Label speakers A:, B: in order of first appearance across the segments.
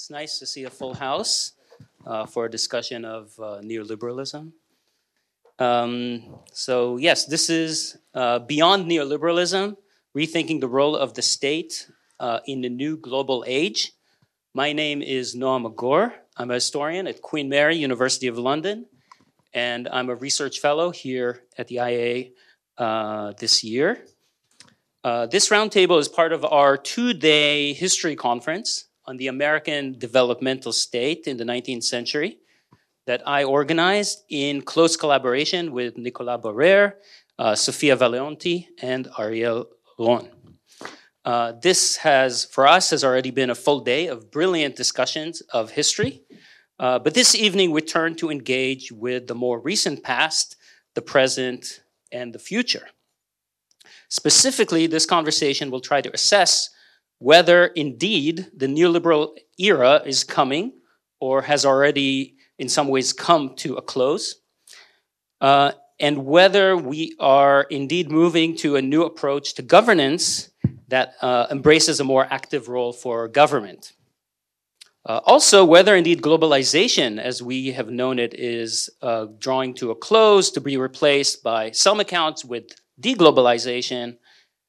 A: It's nice to see a full house for a discussion of neoliberalism. Yes, this is Beyond Neoliberalism, Rethinking the Role of the State in the New Global Age. My name is Noam Agor. I'm a historian at Queen Mary, University of London, and I'm a research fellow here at the IA this year. This roundtable is part of our two-day history conference on the American developmental state in the 19th century that I organized in close collaboration with Nicolas Barrère, Sofia Valeonti, and Ariel Ron. This for us, has already been a full day of brilliant discussions of history. But this evening, we turn to engage with the more recent past, the present, and the future. Specifically, this conversation will try to assess whether indeed the neoliberal era is coming or has already in some ways come to a close, and whether we are indeed moving to a new approach to governance that embraces a more active role for government. Also, whether indeed globalization, as we have known it, is drawing to a close to be replaced by some accounts with deglobalization,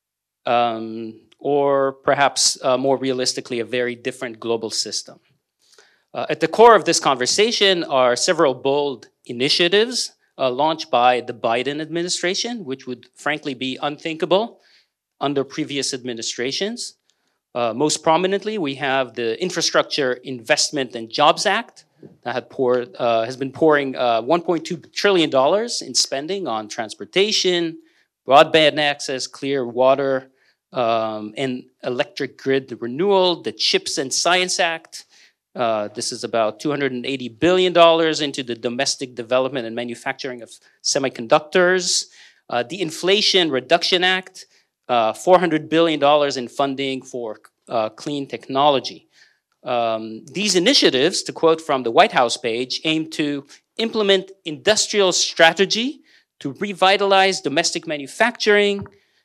A: or perhaps more realistically, a very different global system. At the core of this conversation are several bold initiatives launched by the Biden administration, which would frankly be unthinkable under previous administrations. Most prominently, we have the Infrastructure Investment and Jobs Act that has been pouring $1.2 trillion in spending on transportation, broadband access, clear water, and electric grid renewal, the CHIPS and Science Act. This is about $280 billion into the domestic development and manufacturing of semiconductors. The Inflation Reduction Act, $400 billion in funding for clean technology. These initiatives, to quote from the White House page, aim to implement industrial strategy to revitalize domestic manufacturing,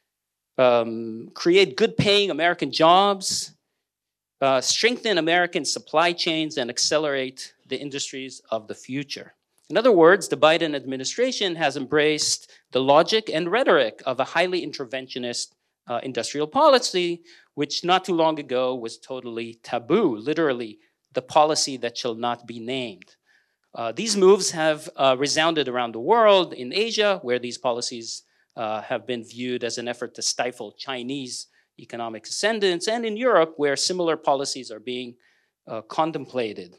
A: create good-paying American jobs, strengthen American supply chains, and accelerate the industries of the future. In other words, the Biden administration has embraced the logic and rhetoric of a highly interventionist industrial policy, which not too long ago was totally taboo, literally the policy that shall not be named. These moves have resounded around the world, in Asia, where these policies have been viewed as an effort to stifle Chinese economic ascendance, and in Europe, where similar policies are being contemplated.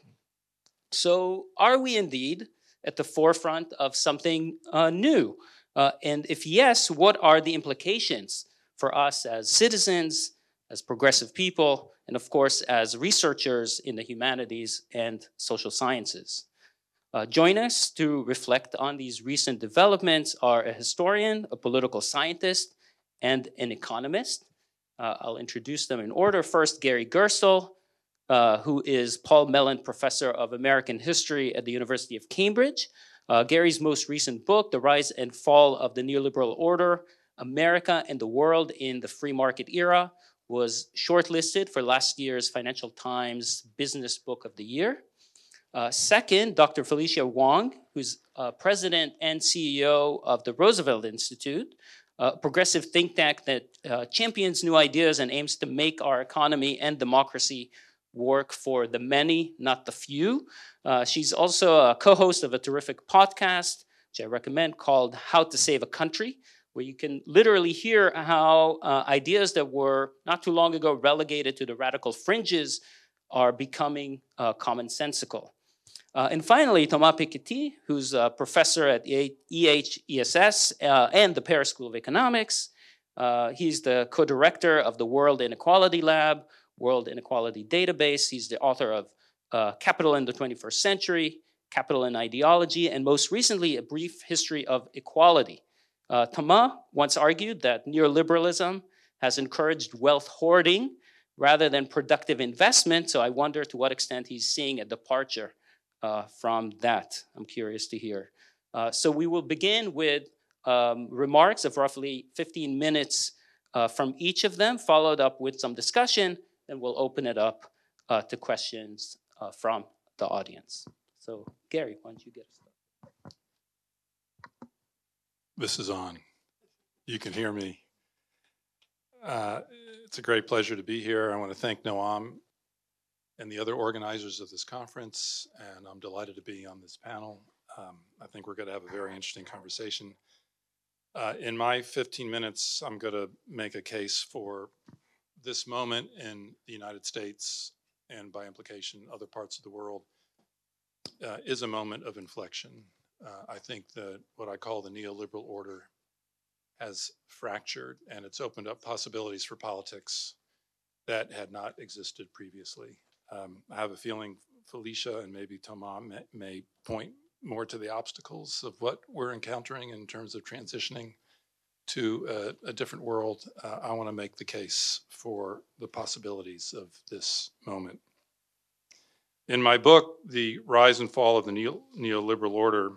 A: So are we indeed at the forefront of something new? And if yes, what are the implications for us as citizens, as progressive people, and of course, as researchers in the humanities and social sciences? Join us to reflect on these recent developments are a historian, a political scientist, and an economist. I'll introduce them in order. First, Gary Gerstle, who is Paul Mellon Professor of American History at the University of Cambridge. Gary's most recent book, The Rise and Fall of the Neoliberal Order, America and the World in the Free Market Era, was shortlisted for last year's Financial Times Business Book of the Year. Second, Dr. Felicia Wong, who's president and CEO of the Roosevelt Institute, a progressive think tank that champions new ideas and aims to make our economy and democracy work for the many, not the few. She's also a co-host of a terrific podcast, which I recommend, called How to Save a Country, where you can literally hear how ideas that were not too long ago relegated to the radical fringes are becoming commonsensical. And finally, Thomas Piketty, who's a professor at EHESS and the Paris School of Economics. He's the co-director of the World Inequality Lab, World Inequality Database. He's the author of Capital in the 21st Century, Capital and Ideology, and most recently, A Brief History of Equality. Thomas once argued that neoliberalism has encouraged wealth hoarding rather than productive investment, so I wonder to what extent he's seeing a departure from that. I'm curious to hear. So we will begin with remarks of roughly 15 minutes from each of them, followed up with some discussion, and we'll open it up to questions from the audience. So Gary, why don't you get us started?
B: This is on. You can hear me. It's a great pleasure to be here. I want to thank Noam and the other organizers of this conference, and I'm delighted to be on this panel. I think we're going to have a very interesting conversation. In my 15 minutes, I'm going to make a case for this moment in the United States, and by implication, other parts of the world, is a moment of inflection. I think that what I call the neoliberal order has fractured, and it's opened up possibilities for politics that had not existed previously. I have a feeling Felicia and maybe Thomas may point more to the obstacles of what we're encountering in terms of transitioning to a different world. I want to make the case for the possibilities of this moment. In my book, The Rise and Fall of the Neoliberal Order,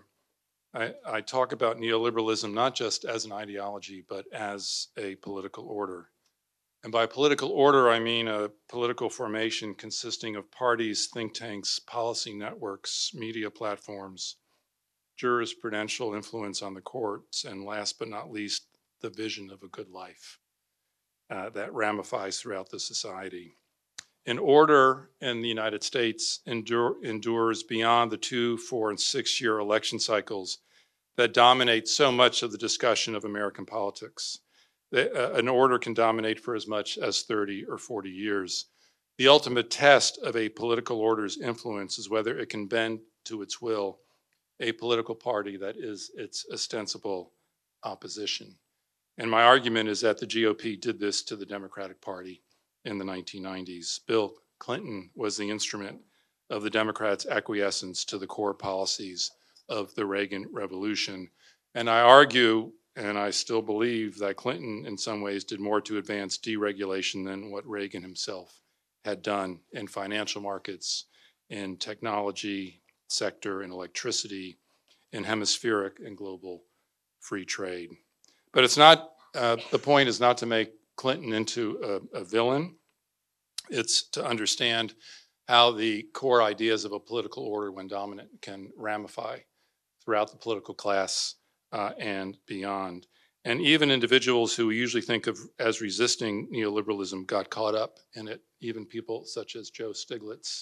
B: I talk about neoliberalism not just as an ideology, but as a political order. And by political order, I mean a political formation consisting of parties, think tanks, policy networks, media platforms, jurisprudential influence on the courts, and last but not least, the vision of a good life that ramifies throughout the society. An order in the United States endures beyond the 2, 4, and 6-year election cycles that dominate so much of the discussion of American politics. An order can dominate for as much as 30 or 40 years. The ultimate test of a political order's influence is whether it can bend to its will a political party that is its ostensible opposition. And my argument is that the GOP did this to the Democratic Party in the 1990s. Bill Clinton was the instrument of the Democrats' acquiescence to the core policies of the Reagan Revolution. And I argue, and I still believe, that Clinton in some ways did more to advance deregulation than what Reagan himself had done in financial markets, in technology sector, in electricity, in hemispheric and global free trade. But it's not, the point is not to make Clinton into a villain. It's to understand how the core ideas of a political order, when dominant, can ramify throughout the political class and beyond. And even individuals who we usually think of as resisting neoliberalism got caught up in it, even people such as Joe Stiglitz,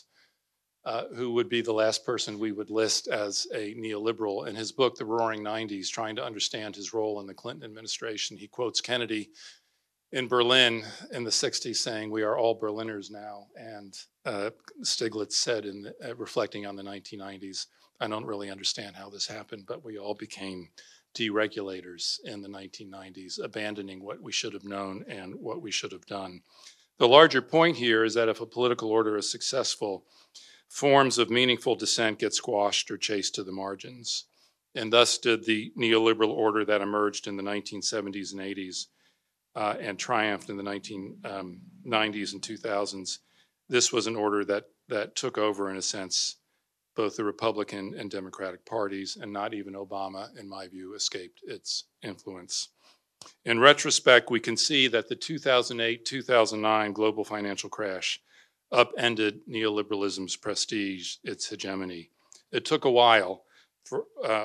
B: who would be the last person we would list as a neoliberal. In his book, The Roaring '90s, trying to understand his role in the Clinton administration, he quotes Kennedy in Berlin in the 60s saying, "We are all Berliners now." And Stiglitz said, reflecting on the 1990s, "I don't really understand how this happened, but we all became deregulators in the 1990s, abandoning what we should have known and what we should have done." The larger point here is that if a political order is successful, forms of meaningful dissent get squashed or chased to the margins. And thus did the neoliberal order that emerged in the 1970s and 80s and triumphed in the 1990s and 2000s. This was an order that took over, in a sense, both the Republican and Democratic parties, and not even Obama, in my view, escaped its influence. In retrospect, we can see that the 2008-2009 global financial crash upended neoliberalism's prestige, its hegemony. It took a while for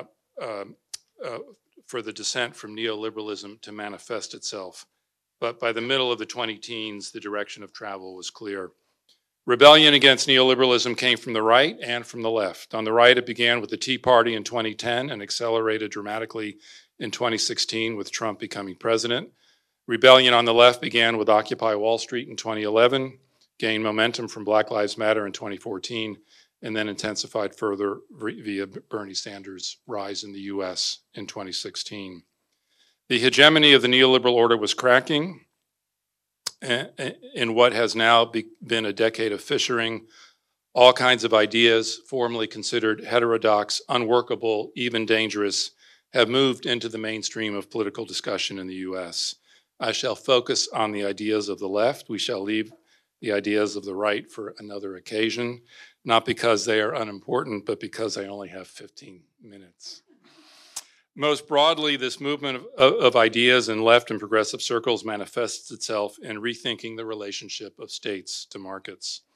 B: the descent from neoliberalism to manifest itself, but by the middle of the 20-teens, the direction of travel was clear. Rebellion against neoliberalism came from the right and from the left. On the right, it began with the Tea Party in 2010 and accelerated dramatically in 2016 with Trump becoming president. Rebellion on the left began with Occupy Wall Street in 2011, gained momentum from Black Lives Matter in 2014, and then intensified further via Bernie Sanders' rise in the US in 2016. The hegemony of the neoliberal order was cracking in what has now been a decade of fissuring. All kinds of ideas, formerly considered heterodox, unworkable, even dangerous, have moved into the mainstream of political discussion in the US. I shall focus on the ideas of the left. We shall leave the ideas of the right for another occasion, not because they are unimportant, but because I only have 15 minutes. Most broadly, this movement of ideas in left and progressive circles manifests itself in rethinking the relationship of states to markets.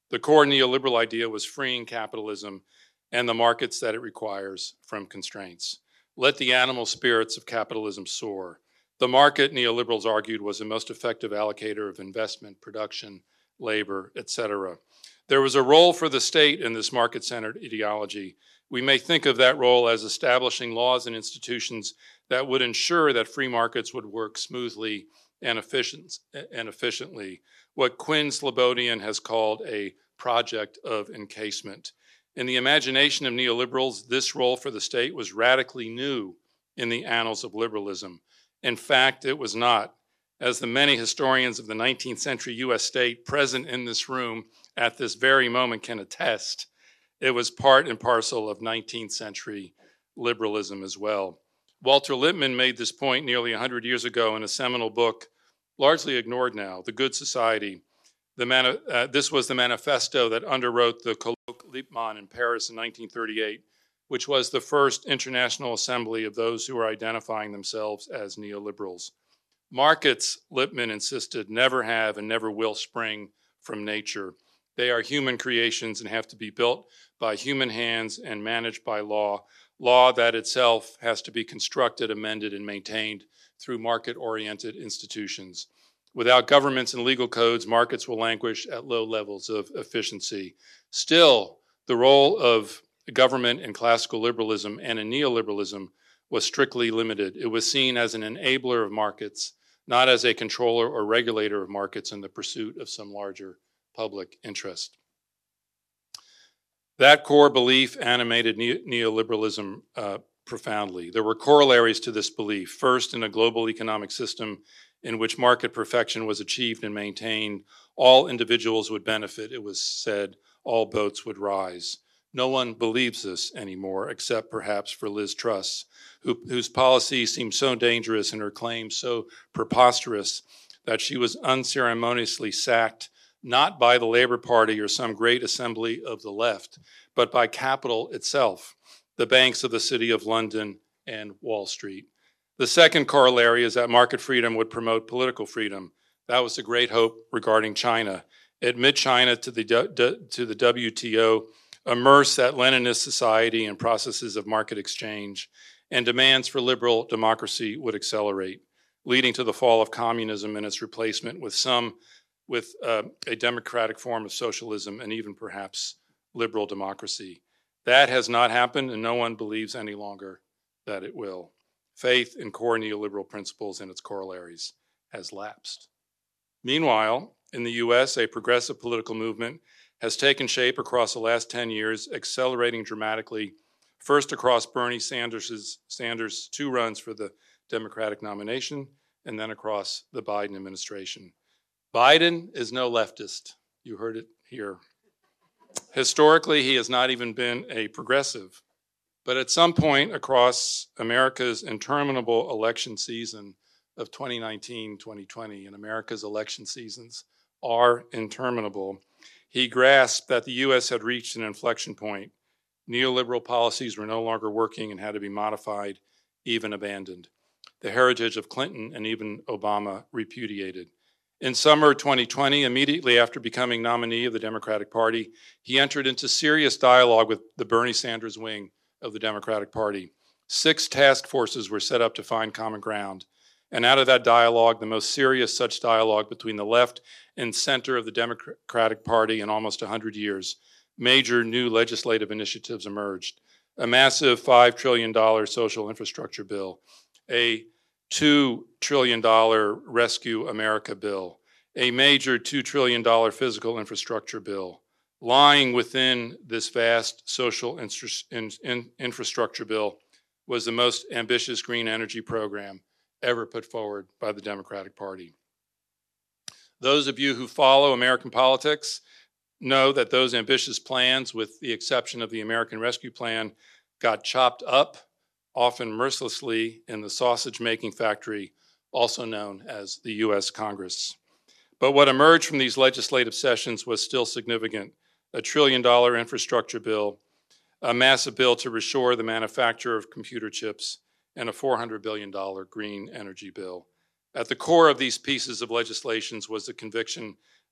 B: The core neoliberal idea was freeing capitalism and the markets that it requires from constraints. Let the animal spirits of capitalism soar. The market, neoliberals argued, was the most effective allocator of investment, production, labor, etc. There was a role for the state in this market-centered ideology. We may think of that role as establishing laws and institutions that would ensure that free markets would work smoothly and efficiently, what Quinn Slobodian has called a project of encasement. In the imagination of neoliberals, this role for the state was radically new in the annals of liberalism. In fact, it was not. As the many historians of the 19th century US state present in this room at this very moment can attest, it was part and parcel of 19th century liberalism as well. Walter Lippmann made this point nearly 100 years ago in a seminal book, largely ignored now, The Good Society. This was the manifesto that underwrote the Colloque Lippmann in Paris in 1938, which was the first international assembly of those who were identifying themselves as neoliberals. Markets, Lippmann insisted, never have and never will spring from nature. They are human creations and have to be built by human hands and managed by law that itself has to be constructed, amended, and maintained through market-oriented institutions. Without governments and legal codes, markets will languish at low levels of efficiency. Still, the role of government in classical liberalism and in neoliberalism was strictly limited. It was seen as an enabler of markets, not as a controller or regulator of markets in the pursuit of some larger public interest. That core belief animated neoliberalism profoundly. There were corollaries to this belief. First, in a global economic system in which market perfection was achieved and maintained, all individuals would benefit. It was said all boats would rise. No one believes this anymore, except perhaps for Liz Truss, whose policies seemed so dangerous and her claims so preposterous that she was unceremoniously sacked, not by the Labor Party or some great assembly of the left, but by capital itself, the banks of the City of London and Wall Street. The second corollary is that market freedom would promote political freedom. That was the great hope regarding China. Admit China to the WTO, immerse that Leninist society in processes of market exchange, and demands for liberal democracy would accelerate, leading to the fall of communism and its replacement with a democratic form of socialism and even perhaps liberal democracy. That has not happened, and no one believes any longer that it will. Faith in core neoliberal principles and its corollaries has lapsed. Meanwhile, in the US, a progressive political movement has taken shape across the last 10 years, accelerating dramatically, first across Bernie Sanders' 2 runs for the Democratic nomination, and then across the Biden administration. Biden is no leftist. You heard it here. Historically, he has not even been a progressive. But at some point across America's interminable election season of 2019-2020, and America's election seasons are interminable, he grasped that the US had reached an inflection point. Neoliberal policies were no longer working and had to be modified, even abandoned. The heritage of Clinton and even Obama repudiated. In summer 2020, immediately after becoming nominee of the Democratic Party, he entered into serious dialogue with the Bernie Sanders wing of the Democratic Party. 6 task forces were set up to find common ground. And out of that dialogue, the most serious such dialogue between the left and center of the Democratic Party in almost 100 years, major new legislative initiatives emerged. A massive $5 trillion social infrastructure bill, a $2 trillion Rescue America bill, a major $2 trillion physical infrastructure bill. Lying within this vast social infrastructure bill was the most ambitious green energy program ever put forward by the Democratic Party. Those of you who follow American politics know that those ambitious plans, with the exception of the American Rescue Plan, got chopped up, often mercilessly, in the sausage-making factory, also known as the US Congress. But what emerged from these legislative sessions was still significant. A $1 trillion infrastructure bill, a massive bill to reshore the manufacture of computer chips, and a $400 billion green energy bill. At the core of these pieces of legislation was the conviction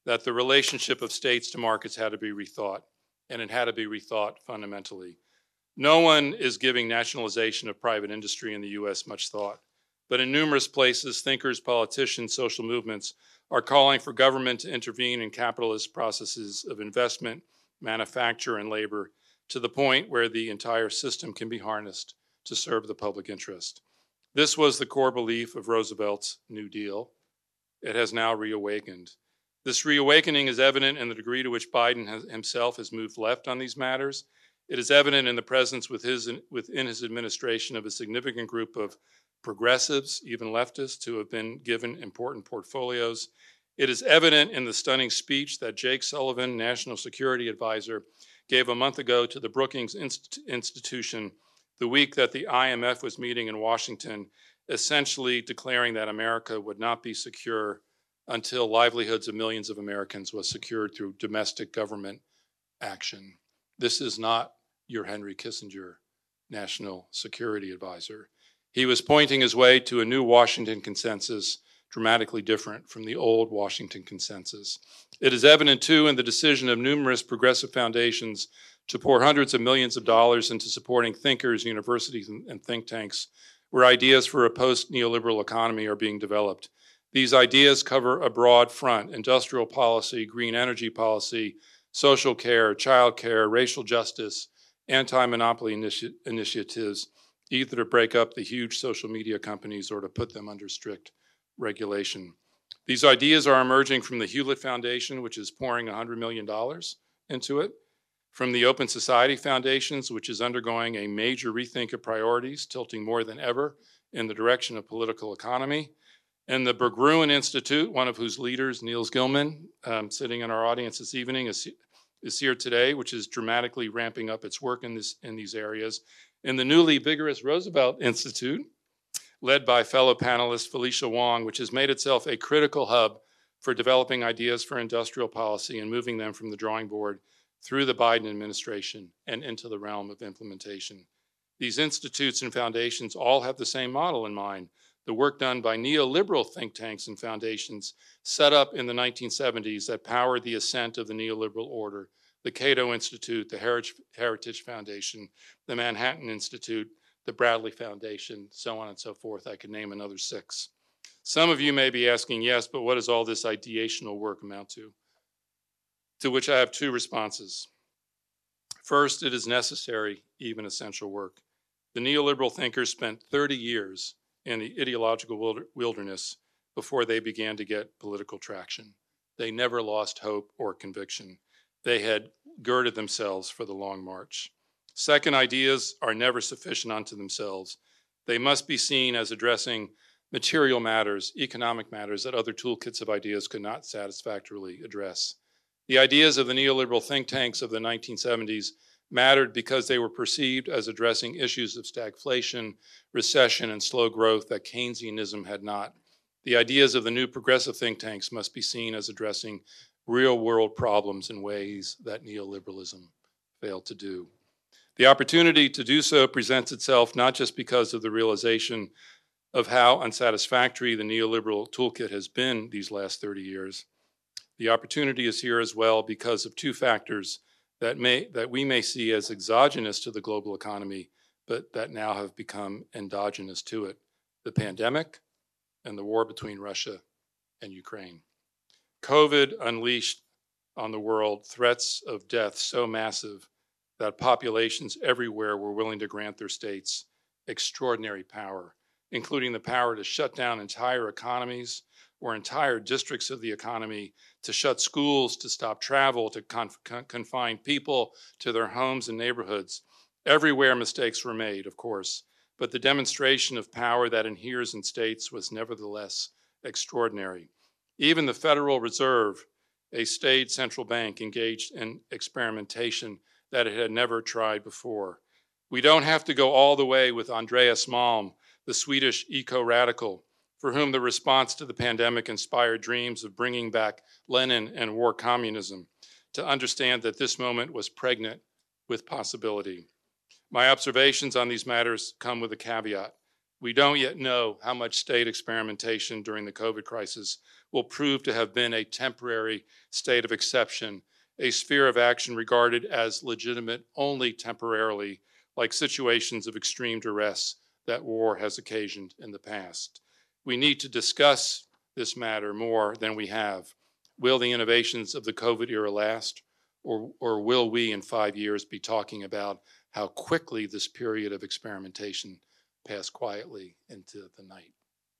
B: that the relationship of states to markets had to be rethought, and it had to be rethought fundamentally. No one is giving nationalization of private industry in the U.S. much thought, but in numerous places, thinkers, politicians, social movements are calling for government to intervene in capitalist processes of investment, manufacture, and labor to the point where the entire system can be harnessed to serve the public interest. This was the core belief of Roosevelt's New Deal. It has now reawakened. This reawakening is evident in the degree to which Biden himself has moved left on these matters. It is evident in the presence within his administration of a significant group of progressives, even leftists, who have been given important portfolios. It is evident in the stunning speech that Jake Sullivan, National Security Advisor, gave a month ago to the Brookings Institution the week that the IMF was meeting in Washington, essentially declaring that America would not be secure until livelihoods of millions of Americans was secured through domestic government action. This is not your Henry Kissinger, National Security Advisor. He was pointing his way to a new Washington consensus, dramatically different from the old Washington consensus. It is evident, too, in the decision of numerous progressive foundations to pour hundreds of millions of dollars into supporting thinkers, universities, and think tanks, where ideas for a post-neoliberal economy are being developed. These ideas cover a broad front: industrial policy, green energy policy, social care, child care, racial justice, anti-monopoly initiatives, either to break up the huge social media companies or to put them under strict regulation. These ideas are emerging from the Hewlett Foundation, which is pouring $100 million into it, from the Open Society Foundations, which is undergoing a major rethink of priorities, tilting more than ever in the direction of political economy, and the Berggruen Institute, one of whose leaders, Niels Gilman, sitting in our audience this evening, is here today, which is dramatically ramping up its work in these areas, and the newly vigorous Roosevelt Institute, led by fellow panelist Felicia Wong, which has made itself a critical hub for developing ideas for industrial policy and moving them from the drawing board through the Biden administration and into the realm of implementation. These institutes and foundations all have the same model in mind: the work done by neoliberal think tanks and foundations set up in the 1970s that powered the ascent of the neoliberal order: the Cato Institute, the Heritage Foundation, the Manhattan Institute, the Bradley Foundation, so on and so forth. I could name another 6. Some of you may be asking, yes, but what does all this ideational work amount to? To which I have 2 responses. First, it is necessary, even essential work. The neoliberal thinkers spent 30 years in the ideological wilderness before they began to get political traction. They never lost hope or conviction. They had girded themselves for the long march. Second, ideas are never sufficient unto themselves. They must be seen as addressing material matters, economic matters that other toolkits of ideas could not satisfactorily address. The ideas of the neoliberal think tanks of the 1970s mattered because they were perceived as addressing issues of stagflation, recession, and slow growth that Keynesianism had not. The ideas of the new progressive think tanks must be seen as addressing real-world problems in ways that neoliberalism failed to do. The opportunity to do so presents itself not just because of the realization of how unsatisfactory the neoliberal toolkit has been these last 30 years. The opportunity is here as well because of 2 factors that we may see as exogenous to the global economy, but that now have become endogenous to it: the pandemic and the war between Russia and Ukraine. COVID unleashed on the world threats of death so massive that populations everywhere were willing to grant their states extraordinary power, including the power to shut down entire economies or entire districts of the economy, to shut schools, to stop travel, to confine people to their homes and neighborhoods. Everywhere mistakes were made, of course, but the demonstration of power that inheres in states was nevertheless extraordinary. Even the Federal Reserve, a staid central bank, engaged in experimentation that it had never tried before. We don't have to go all the way with Andreas Malm, the Swedish eco-radical, for whom the response to the pandemic inspired dreams of bringing back Lenin and war communism, to understand that this moment was pregnant with possibility. My observations on these matters come with a caveat. We don't yet know how much state experimentation during the COVID crisis will prove to have been a temporary state of exception, a sphere of action regarded as legitimate only temporarily, like situations of extreme duress that war has occasioned in the past. We need to discuss this matter more than we have. Will the innovations of the COVID era last, or will we in 5 years be talking about how quickly this period of experimentation passed quietly into the night?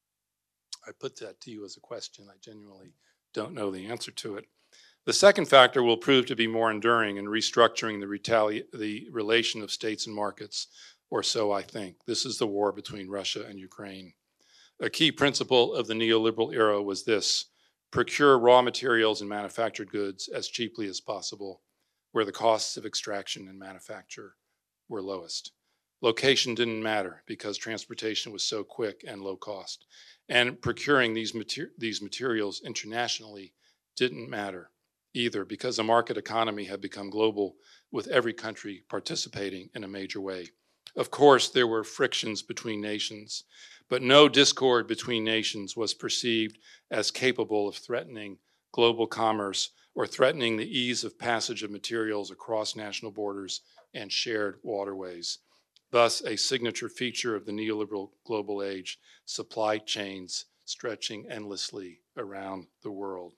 B: I put that to you as a question. I genuinely don't know the answer to it. The second factor will prove to be more enduring in restructuring the relation of states and markets, or so I think. This is the war between Russia and Ukraine. A key principle of the neoliberal era was this: procure raw materials and manufactured goods as cheaply as possible, where the costs of extraction and manufacture were lowest. Location didn't matter because transportation was so quick and low cost. And procuring these materials internationally didn't matter either because the market economy had become global, with every country participating in a major way. Of course, there were frictions between nations, but no discord between nations was perceived as capable of threatening global commerce or threatening the ease of passage of materials across national borders and shared waterways. Thus, a signature feature of the neoliberal global age: supply chains stretching endlessly around the world.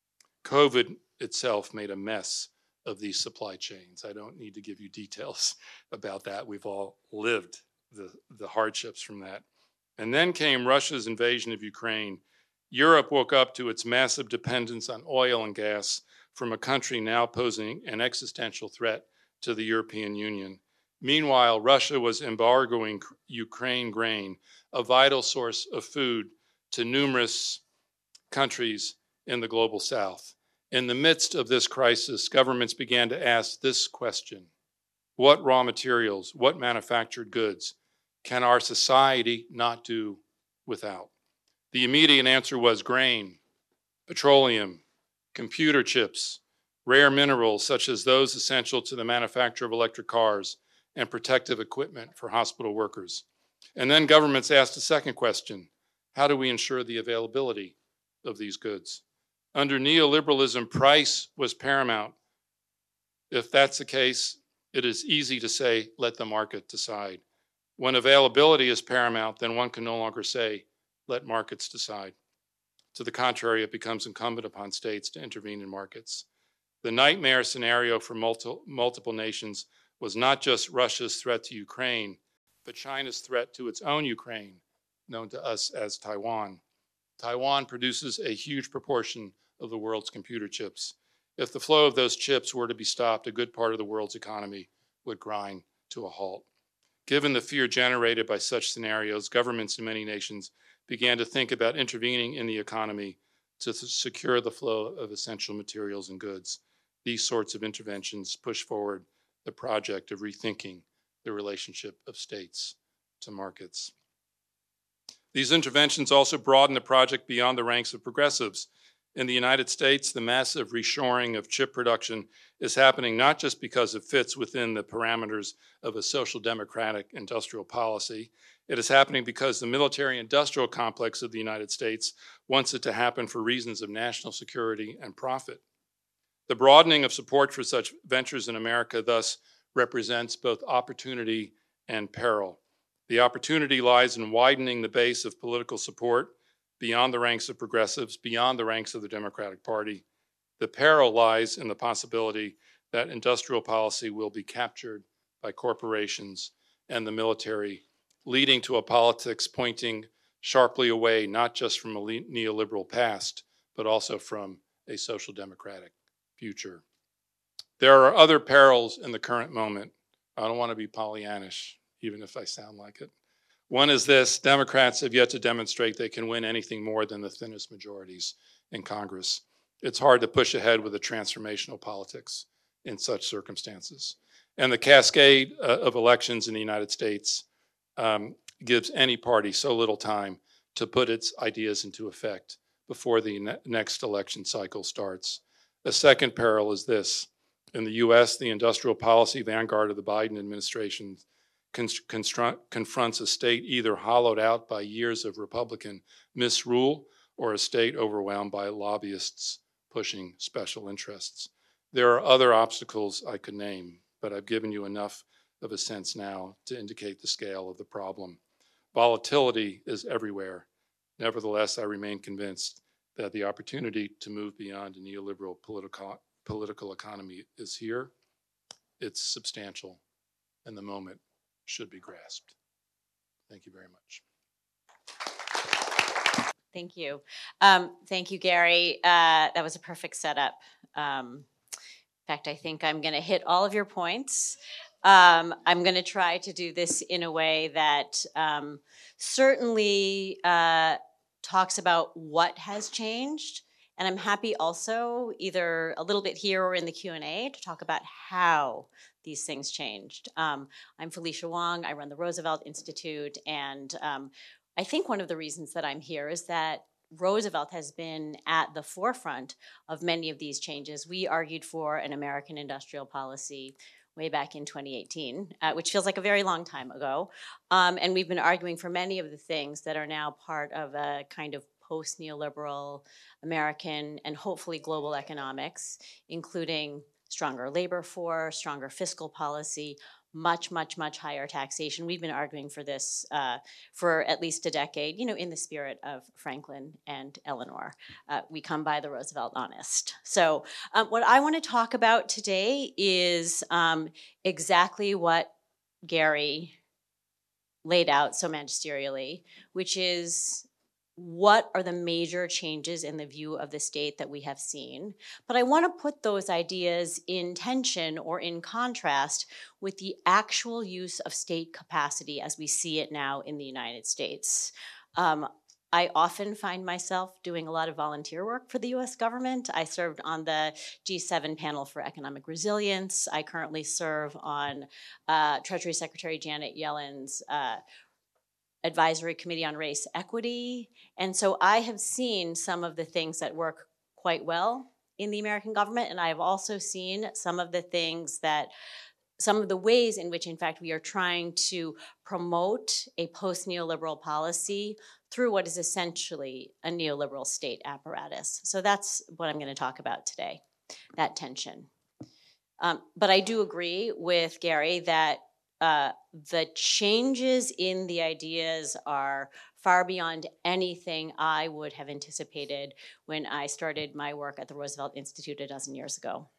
B: COVID itself made a mess of these supply chains. I don't need to give you details about that. We've all lived the hardships from that. And then came Russia's invasion of Ukraine. Europe woke up to its massive dependence on oil and gas from a country now posing an existential threat to the European Union. Meanwhile, Russia was embargoing Ukraine grain, a vital source of food to numerous countries in the global south. In the midst of this crisis, governments began to ask this question: what raw materials, what manufactured goods can our society not do without? The immediate answer was grain, petroleum, computer chips, rare minerals such as those essential to the manufacture of electric cars, and protective equipment for hospital workers. And then governments asked a second question: how do we ensure the availability of these goods? Under neoliberalism, price was paramount. If that's the case, it is easy to say, let the market decide. When availability is paramount, then one can no longer say, let markets decide. To the contrary, it becomes incumbent upon states to intervene in markets. The nightmare scenario for multiple nations was not just Russia's threat to Ukraine, but China's threat to its own Ukraine, known to us as Taiwan. Taiwan produces a huge proportion of the world's computer chips. If the flow of those chips were to be stopped, a good part of the world's economy would grind to a halt. Given the fear generated by such scenarios, governments in many nations began to think about intervening in the economy to secure the flow of essential materials and goods. These sorts of interventions push forward the project of rethinking the relationship of states to markets. These interventions also broaden the project beyond the ranks of progressives. In the United States, the massive reshoring of chip production is happening not just because it fits within the parameters of a social democratic industrial policy. It is happening because the military-industrial complex of the United States wants it to happen for reasons of national security and profit. The broadening of support for such ventures in America thus represents both opportunity and peril. The opportunity lies in widening the base of political support beyond the ranks of progressives, beyond the ranks of the Democratic Party. The peril lies in the possibility that industrial policy will be captured by corporations and the military, leading to a politics pointing sharply away not just from a neoliberal past, but also from a social democratic future. There are other perils in the current moment. I don't want to be Pollyannish, even if I sound like it. One is this: Democrats have yet to demonstrate they can win anything more than the thinnest majorities in Congress. It's hard to push ahead with a transformational politics in such circumstances. And the cascade of elections in the United States gives any party so little time to put its ideas into effect before the next election cycle starts. A second peril is this: in the US, the industrial policy vanguard of the Biden administration confronts a state either hollowed out by years of Republican misrule or a state overwhelmed by lobbyists pushing special interests. There are other obstacles I could name, but I've given you enough of a sense now to indicate the scale of the problem. Volatility is everywhere. Nevertheless, I remain convinced that the opportunity to move beyond a neoliberal political economy is here. It's substantial, and the moment should be grasped. Thank you very much.
C: Thank you. Thank you, Gary. That was a perfect setup. In fact, I think I'm going to hit all of your points. I'm going to try to do this in a way that certainly talks about what has changed. And I'm happy also, either a little bit here or in the Q&A, to talk about how these things changed. I'm Felicia Wong. I run the Roosevelt Institute. And I think one of the reasons that I'm here is that Roosevelt has been at the forefront of many of these changes. We argued for an American industrial policy way back in 2018, which feels like a very long time ago. And we've been arguing for many of the things that are now part of a kind of post-neoliberal American and hopefully global economics, including stronger labor force, stronger fiscal policy, much, much, much higher taxation. We've been arguing for this for at least a decade, in the spirit of Franklin and Eleanor. We come by the Roosevelt honest. So what I want to talk about today is exactly what Gary laid out so magisterially, which is what are the major changes in the view of the state that we have seen. But I want to put those ideas in tension or in contrast with the actual use of state capacity as we see it now in the United States. I often find myself doing a lot of volunteer work for the US government. I served on the G7 panel for economic resilience. I currently serve on Treasury Secretary Janet Yellen's Advisory Committee on Race Equity. And so I have seen some of the things that work quite well in the American government, and I have also seen some of the ways in which, in fact, we are trying to promote a post-neoliberal policy through what is essentially a neoliberal state apparatus. So that's what I'm going to talk about today, that tension. But I do agree with Gary that the changes in the ideas are far beyond anything I would have anticipated when I started my work at the Roosevelt Institute a dozen years ago.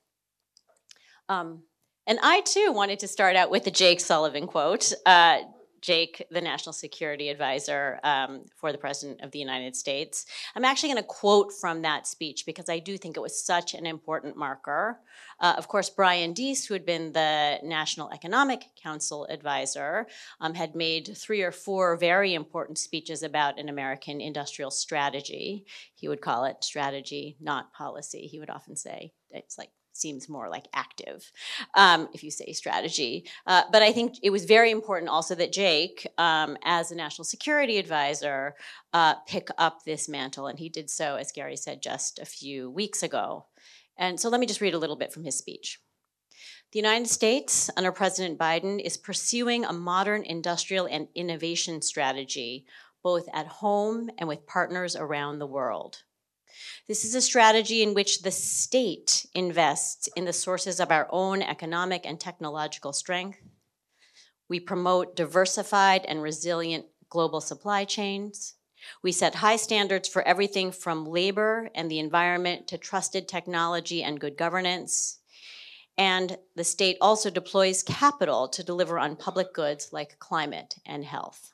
C: And I, too, wanted to start out with the Jake Sullivan quote. Jake, the National Security Advisor for the President of the United States. I'm actually going to quote from that speech because I do think it was such an important marker. Of course, Brian Deese, who had been the National Economic Council Advisor, had made 3 or 4 very important speeches about an American industrial strategy. He would call it strategy, not policy. He would often say, it's like, seems more like active if you say strategy. But I think it was very important also that Jake, as a national security advisor, pick up this mantle. And he did so, as Gary said, just a few weeks ago. And so let me just read a little bit from his speech. The United States, under President Biden, is pursuing a modern industrial and innovation strategy, both at home and with partners around the world. This is a strategy in which the state invests in the sources of our own economic and technological strength. We promote diversified and resilient global supply chains. We set high standards for everything from labor and the environment to trusted technology and good governance. And the state also deploys capital to deliver on public goods like climate and health.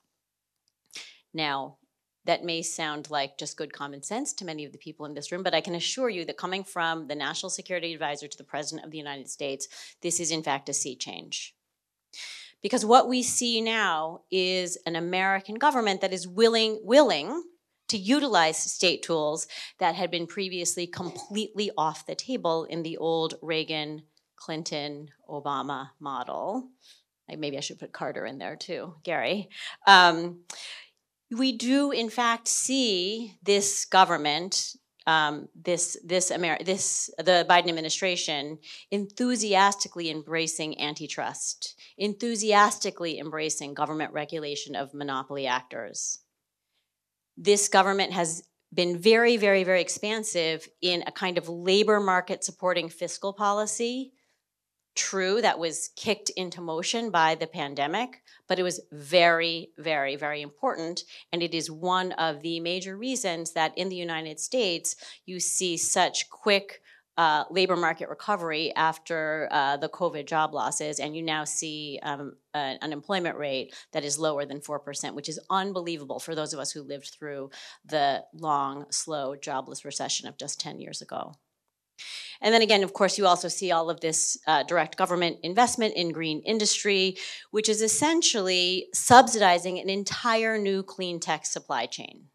C: Now, that may sound like just good common sense to many of the people in this room, but I can assure you that coming from the National Security Advisor to the President of the United States, this is in fact a sea change. Because what we see now is an American government that is willing to utilize state tools that had been previously completely off the table in the old Reagan, Clinton, Obama model. Maybe I should put Carter in there too, Gary. We do, in fact, see this government the Biden administration enthusiastically embracing antitrust, enthusiastically embracing government regulation of monopoly actors. This government has been very, very, very expansive in a kind of labor market supporting fiscal policy. True, that was kicked into motion by the pandemic, but it was very, very, very important. And it is one of the major reasons that in the United States, you see such quick labor market recovery after the COVID job losses, and you now see an unemployment rate that is lower than 4%, which is unbelievable for those of us who lived through the long, slow, jobless recession of just 10 years ago. And then again, of course, you also see all of this direct government investment in green industry, which is essentially subsidizing an entire new clean tech supply chain.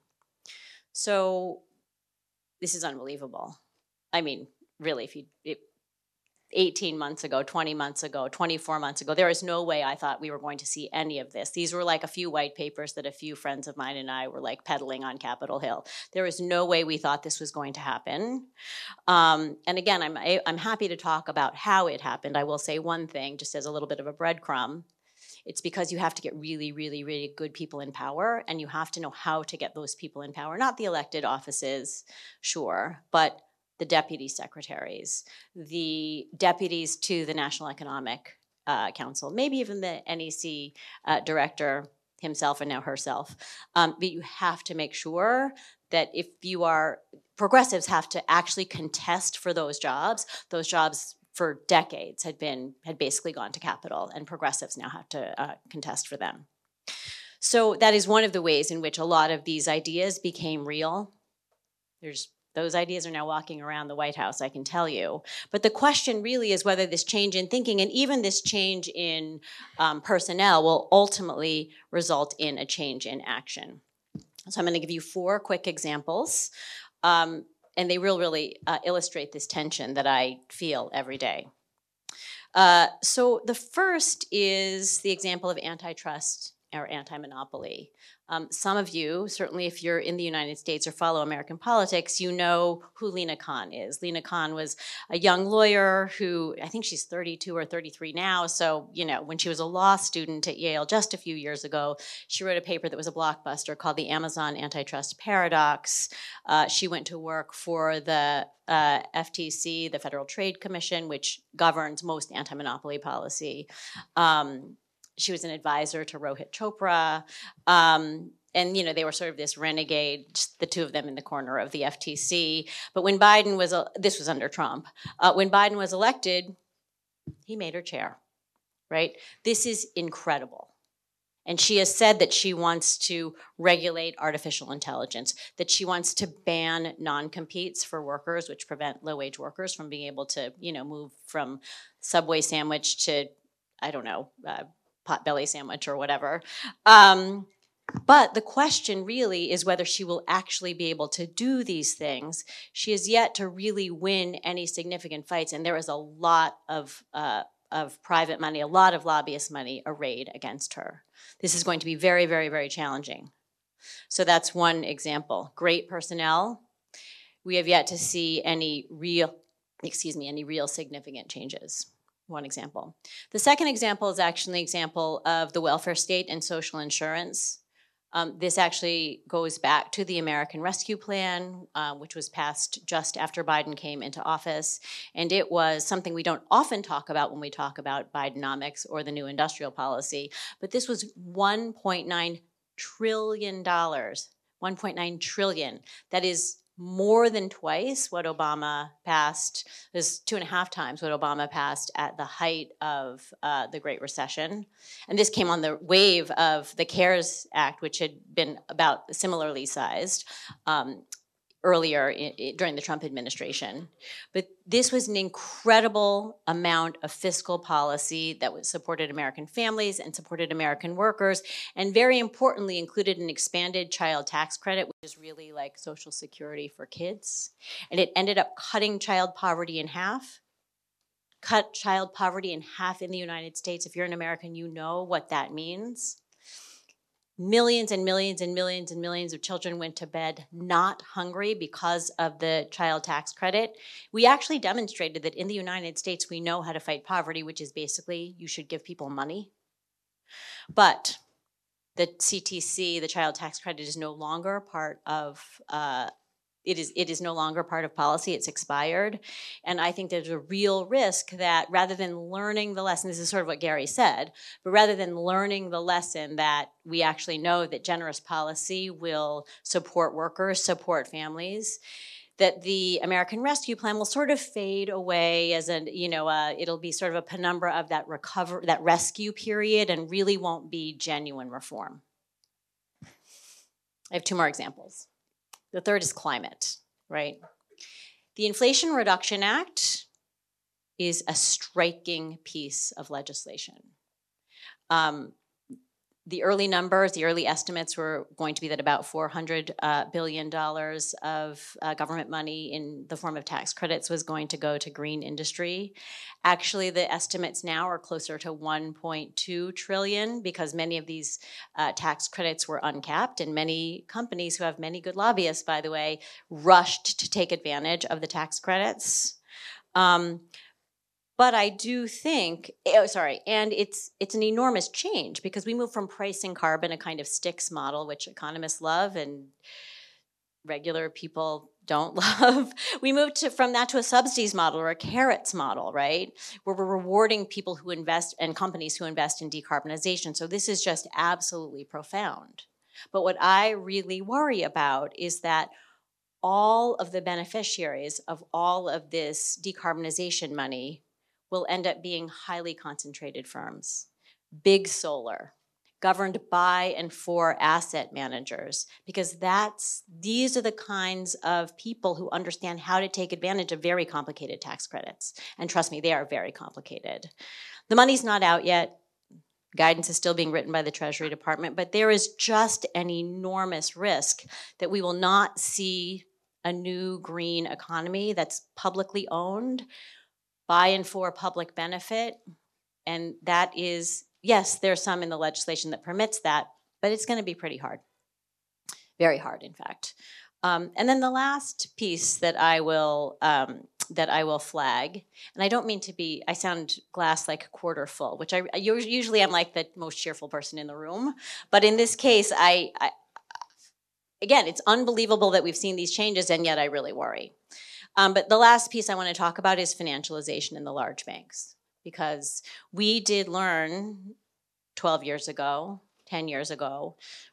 C: So this is unbelievable. I mean, really, 18 months ago, 20 months ago, 24 months ago, there is no way I thought we were going to see any of this. These were like a few white papers that a few friends of mine and I were like peddling on Capitol Hill. There is no way we thought this was going to happen. And again, I'm happy to talk about how it happened. I will say one thing, just as a little bit of a breadcrumb. It's because you have to get really, really, really good people in power, and you have to know how to get those people in power. Not the elected offices, sure, but the deputy secretaries, the deputies to the National Economic Council, maybe even the NEC director himself and now herself. But you have to make sure that if you are, progressives have to actually contest for those jobs for decades had basically gone to Capitol, and progressives now have to contest for them. So that is one of the ways in which a lot of these ideas became real. Those ideas are now walking around the White House, I can tell you. But the question really is whether this change in thinking and even this change in personnel will ultimately result in a change in action. So I'm going to give you 4 quick examples, and they really illustrate this tension that I feel every day. So the first is the example of antitrust or anti-monopoly. Some of you, certainly if you're in the United States or follow American politics, you know who Lina Khan is. Lina Khan was a young lawyer who, I think she's 32 or 33 now, so, you know, when she was a law student at Yale just a few years ago, she wrote a paper that was a blockbuster called The Amazon Antitrust Paradox. She went to work for the FTC, the Federal Trade Commission, which governs most anti-monopoly policy. She was an advisor to Rohit Chopra. And, you know, they were sort of this renegade, just the two of them in the corner of the FTC. But when Biden was, this was under Trump, when Biden was elected, he made her chair, right? This is incredible. And she has said that she wants to regulate artificial intelligence, that she wants to ban non-competes for workers, which prevent low-wage workers from being able to, you know, move from Subway sandwich to, I don't know, potbelly sandwich or whatever. But the question really is whether she will actually be able to do these things. She has yet to really win any significant fights, and there is a lot of private money, a lot of lobbyist money arrayed against her. This is going to be very, very, very challenging. So that's one example. Great personnel. We have yet to see any real significant changes. One example. The second example is actually an example of the welfare state and social insurance. This actually goes back to the American Rescue Plan, which was passed just after Biden came into office. And it was something we don't often talk about when we talk about Bidenomics or the new industrial policy. But this was $1.9 trillion. $1.9 trillion. That is more than twice what Obama passed. Is 2.5 times what Obama passed at the height of the Great Recession. And this came on the wave of the CARES Act, which had been about similarly sized earlier during the Trump administration. But this was an incredible amount of fiscal policy that supported American families and supported American workers, and very importantly included an expanded child tax credit, which is really like Social Security for kids. And it ended up cutting child poverty in half. Cut child poverty in half in the United States. If you're an American, you know what that means. millions and millions and millions and millions of children went to bed not hungry because of the child tax credit. We actually demonstrated that in the United States, we know how to fight poverty, which is basically you should give people money. But the CTC, the child tax credit, is no longer part of it is no longer part of policy. It's expired. And I think there's a real risk that rather than learning the lesson, this is sort of what Gary said, but rather than learning the lesson that we actually know that generous policy will support workers, support families, that the American Rescue Plan will sort of fade away as it'll be sort of a penumbra of that rescue period and really won't be genuine reform. I have two more examples. The third is climate, right? The Inflation Reduction Act is a striking piece of legislation. The early numbers, the early estimates were going to be that about $400 billion of government money in the form of tax credits was going to go to green industry. Actually, the estimates now are closer to 1.2 trillion because many of these tax credits were uncapped, and many companies who have many good lobbyists, by the way, rushed to take advantage of the tax credits. But I do think, and it's an enormous change because we move from pricing carbon, a kind of sticks model, which economists love and regular people don't love. We moved from that to a subsidies model or a carrots model, right? Where we're rewarding people who invest and companies who invest in decarbonization. So this is just absolutely profound. But what I really worry about is that all of the beneficiaries of all of this decarbonization money will end up being highly concentrated firms, big solar, governed by and for asset managers, because these are the kinds of people who understand how to take advantage of very complicated tax credits. And trust me, they are very complicated. The money's not out yet. Guidance is still being written by the Treasury Department, but there is just an enormous risk that we will not see a new green economy that's publicly owned by and for public benefit. And that is, yes, there's some in the legislation that permits that, but it's going to be pretty hard. Very hard, in fact. And then the last piece that I will flag, and I don't mean to be, I sound glass like quarter full, which I usually I'm like the most cheerful person in the room. But in this case, again, it's unbelievable that we've seen these changes, and yet I really worry. But the last piece I want to talk about is financialization in the large banks, because we did learn 12 years ago, 10 years ago,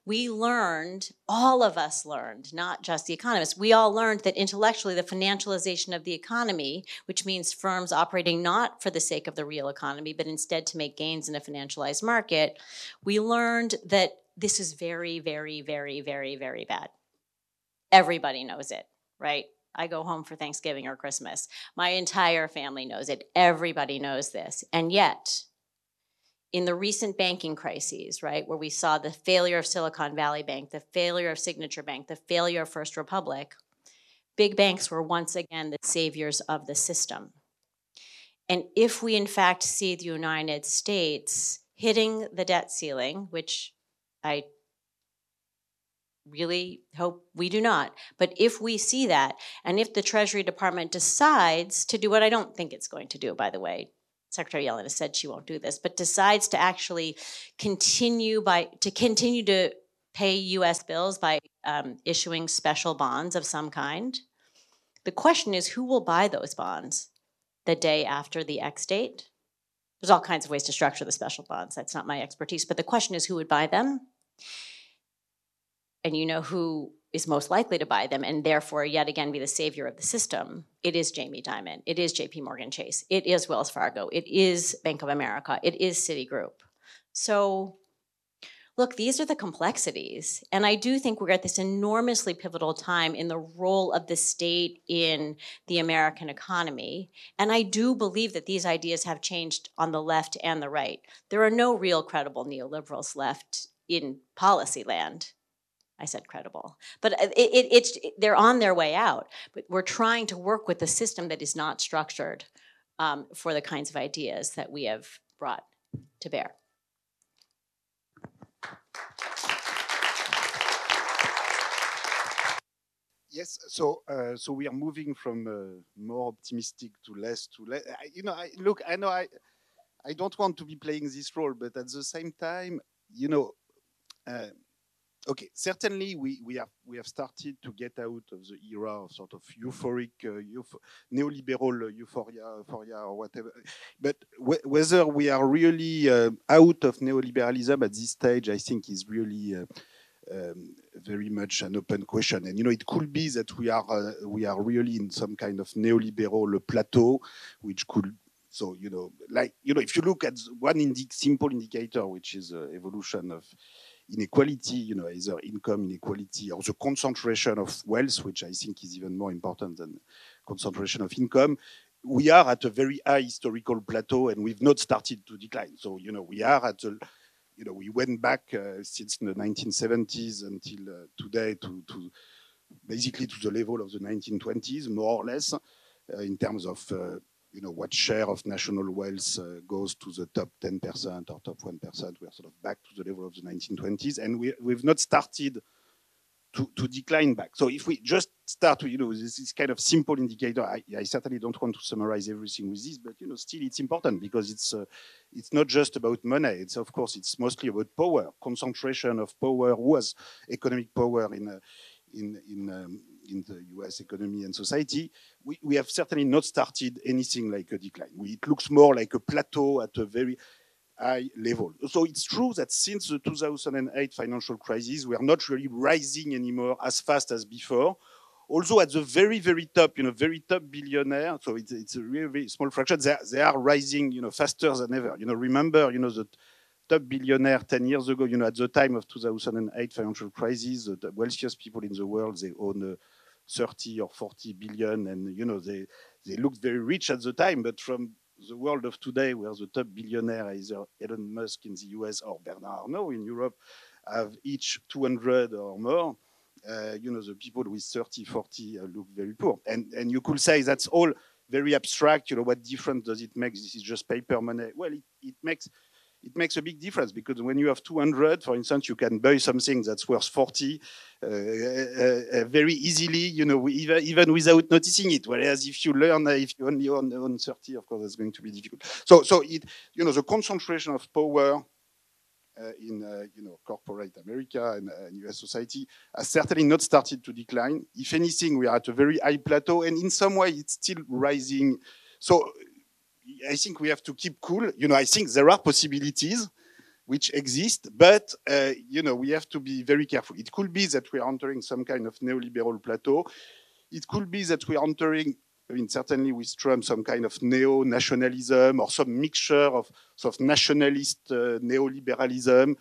C: all of us learned, not just the economists, we all learned that intellectually the financialization of the economy, which means firms operating not for the sake of the real economy, but instead to make gains in a financialized market, we learned that this is very, very, very, very, very bad. Everybody knows it, right? I go home for Thanksgiving or Christmas. My entire family knows it. Everybody knows this. And yet, in the recent banking crises, right, where we saw the failure of Silicon Valley Bank, the failure of Signature Bank, the failure of First Republic, big banks were once again the saviors of the system. And if we in fact see the United States hitting the debt ceiling, which I really hope we do not. But if we see that, and if the Treasury Department decides to do what I don't think it's going to do, by the way, Secretary Yellen has said she won't do this, but decides to actually continue to pay U.S. bills by issuing special bonds of some kind, the question is who will buy those bonds the day after the X date? There's all kinds of ways to structure the special bonds. That's not my expertise. But the question is who would buy them? And you know who is most likely to buy them and therefore yet again be the savior of the system. It is Jamie Dimon. It is JP Morgan Chase. It is Wells Fargo. It is Bank of America. It is Citigroup. So look, these are the complexities. And I do think we're at this enormously pivotal time in the role of the state in the American economy. And I do believe that these ideas have changed on the left and the right. There are no real credible neoliberals left in policy land. I said credible, but they're on their way out. But we're trying to work with a system that is not structured for the kinds of ideas that we have brought to bear.
D: Yes, so we are moving from more optimistic to less. Look, I know I don't want to be playing this role, but at the same time, uh, okay, certainly we have started to get out of the era of sort of euphoric, neoliberal euphoria or whatever. But whether we are really out of neoliberalism at this stage, I think is really very much an open question. And it could be that we are really in some kind of neoliberal plateau, which could. So if you look at one simple indicator, which is evolution of inequality, either income inequality or the concentration of wealth, which I think is even more important than concentration of income, we are at a very high historical plateau and we've not started to decline. So, we are at a, we went back since the 1970s until today to basically to the level of the 1920s, more or less, in terms of what share of national wealth goes to the top 10% or top 1%. We are sort of back to the level of the 1920s, and we've not started to decline back. So if we just start with, this kind of simple indicator, I certainly don't want to summarize everything with this, but still it's important because it's not just about money. It's of course it's mostly about power, concentration of power, was economic power in the US economy and society. We have certainly not started anything like a decline. It looks more like a plateau at a very high level. So it's true that since the 2008 financial crisis, we are not really rising anymore as fast as before. Also at the very, very top, very top billionaire, so it's a really, very small fraction, they are rising, faster than ever. Remember, the top billionaire 10 years ago, at the time of 2008 financial crisis, the wealthiest people in the world, they own 30 or 40 billion, and they looked very rich at the time, but from the world of today, where the top billionaire, either Elon Musk in the US or Bernard Arnault in Europe, have each 200 or more, the people with 30, 40 look very poor. And you could say that's all very abstract. What difference does it make? This is just paper money. Well, it makes a big difference because when you have 200, for instance, you can buy something that's worth 40 very easily, even without noticing it. Whereas if you only own 30, of course, that's going to be difficult. So the concentration of power in corporate America and US society has certainly not started to decline. If anything, we are at a very high plateau, and in some way, it's still rising. So I think we have to keep cool. I think there are possibilities which exist, but we have to be very careful. It could be that we are entering some kind of neoliberal plateau. It could be that we are entering, certainly with Trump, some kind of neo-nationalism or some mixture of sort of nationalist neoliberalism,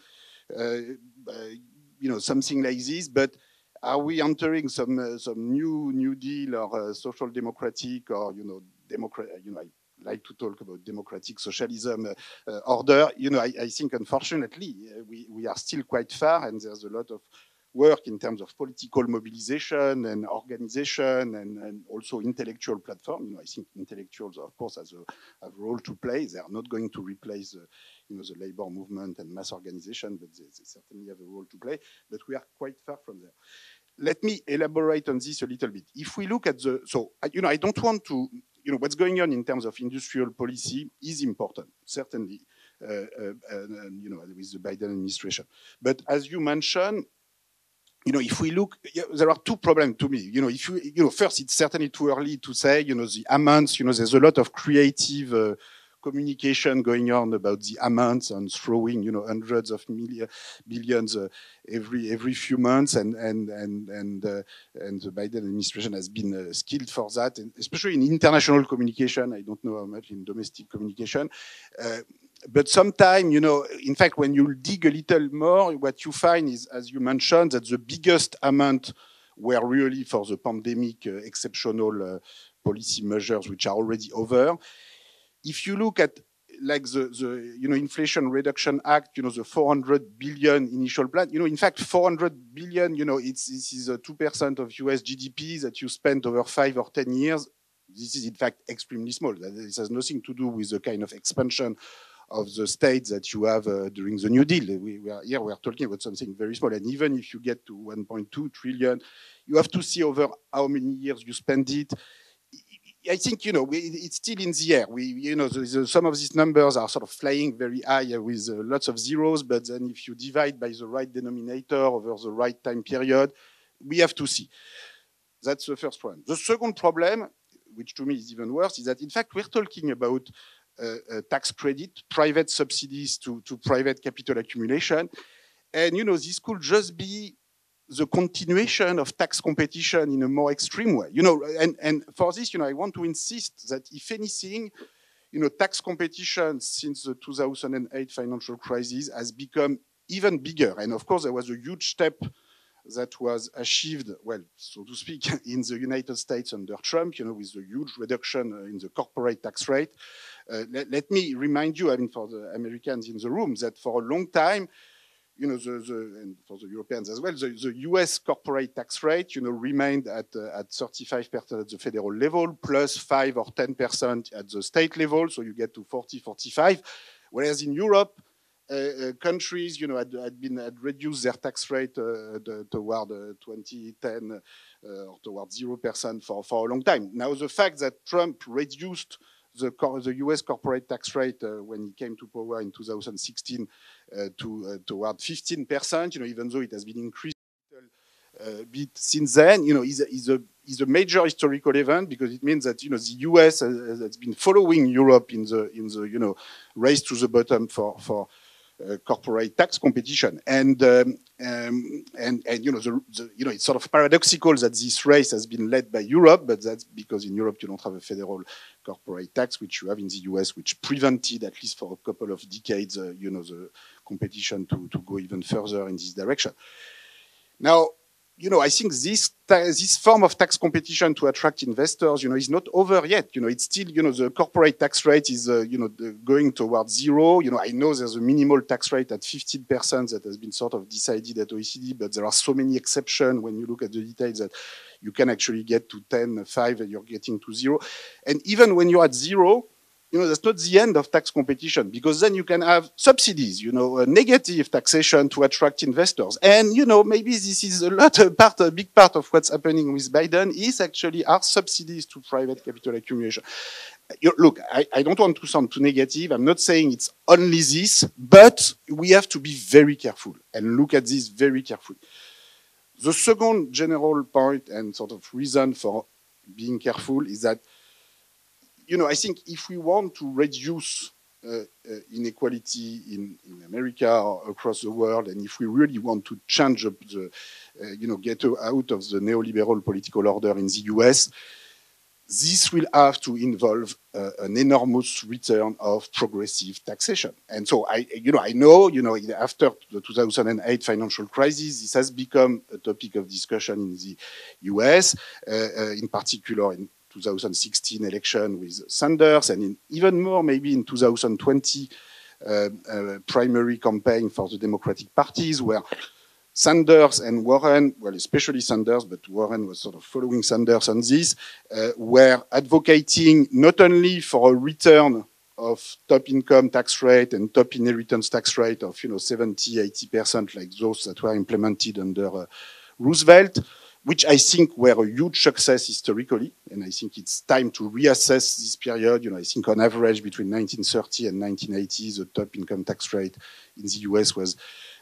D: something like this. But are we entering some new deal or social democratic or I like to talk about democratic socialism order. I think unfortunately we are still quite far, and there's a lot of work in terms of political mobilization and organization and also intellectual platform. I think intellectuals, of course, have a role to play. They are not going to replace the labor movement and mass organization, but they certainly have a role to play. But we are quite far from there. Let me elaborate on this a little bit. If we look at I don't want to, what's going on in terms of industrial policy is important, certainly, with the Biden administration. But as you mentioned, if we look, there are two problems to me. First, it's certainly too early to say, the amounts, there's a lot of creative communication going on about the amounts and throwing, hundreds of billions every few months, and the Biden administration has been skilled for that, and especially in international communication. I don't know how much in domestic communication, but sometimes, in fact, when you dig a little more, what you find is, as you mentioned, that the biggest amount were really for the pandemic exceptional policy measures, which are already over. If you look at like the Inflation Reduction Act, the 400 billion initial plan, in fact, 400 billion, this is 2% of US GDP that you spend over 5 or 10 years. This is in fact extremely small. This has nothing to do with the kind of expansion of the states that you have during the New Deal. We are talking about something very small. And even if you get to 1.2 trillion, you have to see over how many years you spend it. I think, it's still in the air. Some of these numbers are sort of flying very high with lots of zeros, but then if you divide by the right denominator over the right time period, we have to see. That's the first one. The second problem, which to me is even worse, is that in fact we're talking about tax credit, private subsidies to private capital accumulation. And, this could just be the continuation of tax competition in a more extreme way. And for this, I want to insist that if anything, tax competition since the 2008 financial crisis has become even bigger. And of course, there was a huge step that was achieved, well, so to speak, in the United States under Trump, with the huge reduction in the corporate tax rate. Let me remind you, for the Americans in the room, that for a long time, and for the Europeans as well, the US corporate tax rate, remained at 35% at the federal level, plus 5 or 10% at the state level, so you get to 40, 45. Whereas in Europe, countries, had reduced their tax rate toward 2010 or toward 0% for a long time. Now, the fact that Trump reduced the US corporate tax rate when he came to power in 2016 toward 15%, even though it has been increased a bit since then, is a major historical event, because it means that the US has been following Europe in the race to the bottom for corporate tax competition, and it's sort of paradoxical that this race has been led by Europe, but that's because in Europe you don't have a federal corporate tax, which you have in the US, which prevented, at least for a couple of decades, the competition to go even further in this direction. Now, I think this form of tax competition to attract investors, is not over yet. It's still, the corporate tax rate is, going towards zero. I know there's a minimal tax rate at 15% that has been sort of decided at OECD, but there are so many exceptions when you look at the details that you can actually get to 10, 5, and you're getting to zero. And even when you're at zero, that's not the end of tax competition, because then you can have subsidies, a negative taxation to attract investors. And, maybe this is a big part of what's happening with Biden is actually our subsidies to private capital accumulation. Look, I don't want to sound too negative. I'm not saying it's only this, but we have to be very careful and look at this very carefully. The second general point and sort of reason for being careful is that, I think if we want to reduce inequality in America or across the world, and if we really want to change up get out of the neoliberal political order in the US, this will have to involve an enormous return of progressive taxation. And so I know, after the 2008 financial crisis, this has become a topic of discussion in the US, in particular in 2016 election with Sanders, and even more maybe in 2020 primary campaign for the Democratic parties, where Sanders and Warren, well, especially Sanders, but Warren was sort of following Sanders on this, were advocating not only for a return of top income tax rate and top inheritance tax rate of 70, 80%, like those that were implemented under Roosevelt, which I think were a huge success historically, and I think it's time to reassess this period. I think on average between 1930 and 1980, the top income tax rate in the US was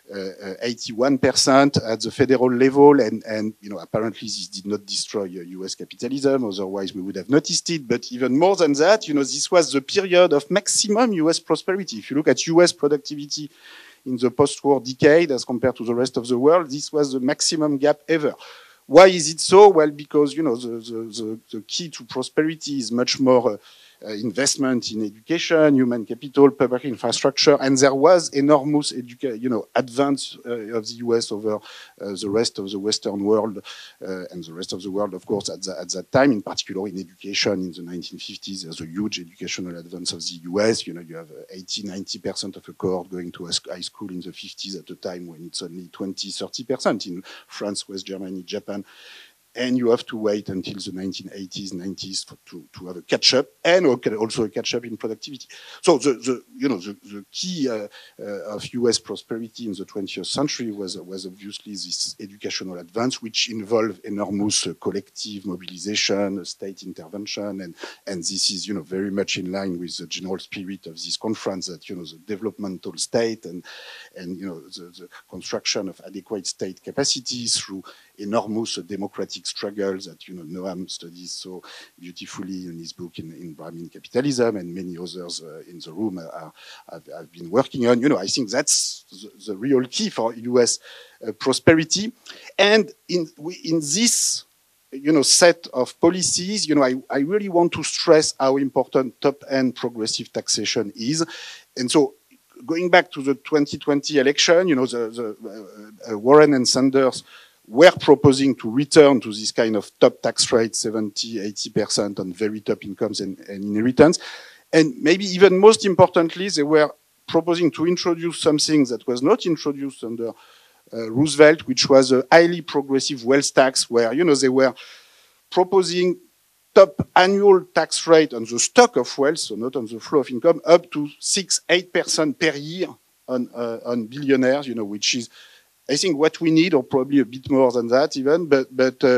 D: 81% at the federal level, and apparently this did not destroy US capitalism, otherwise we would have noticed it. But even more than that, this was the period of maximum US prosperity. If you look at US productivity in the post-war decade as compared to the rest of the world, this was the maximum gap ever. Why is it so? Well, because the key to prosperity is much more investment in education, human capital, public infrastructure, and there was enormous advance of the US over the rest of the Western world, and the rest of the world, of course, at that time, in particular in education in the 1950s. There's a huge educational advance of the US. You have 80-90% of a cohort going to high school in the 50s at a time when it's only 20-30% in France, West Germany, Japan. and you have to wait until the 1980s, 90s to have a catch-up, and also a catch-up in productivity. So the key of US prosperity in the 20th century was obviously this educational advance, which involved enormous collective mobilization, state intervention, and this is very much in line with the general spirit of this conference, that the developmental state and the construction of adequate state capacities through enormous democratic struggles that Noam studies so beautifully in his book in Brahmin Capitalism, and many others in the room have been working on. I think that's the real key for US prosperity. And in this set of policies, I really want to stress how important top-end progressive taxation is. And so, going back to the 2020 election, Warren and Sanders were proposing to return to this kind of top tax rate, 70, 80% on very top incomes and inheritance. And maybe even most importantly, they were proposing to introduce something that was not introduced under Roosevelt, which was a highly progressive wealth tax, where they were proposing top annual tax rate on the stock of wealth, so not on the flow of income, up to 6-8% per year on billionaires, which is, I think, what we need, or probably a bit more than that even. But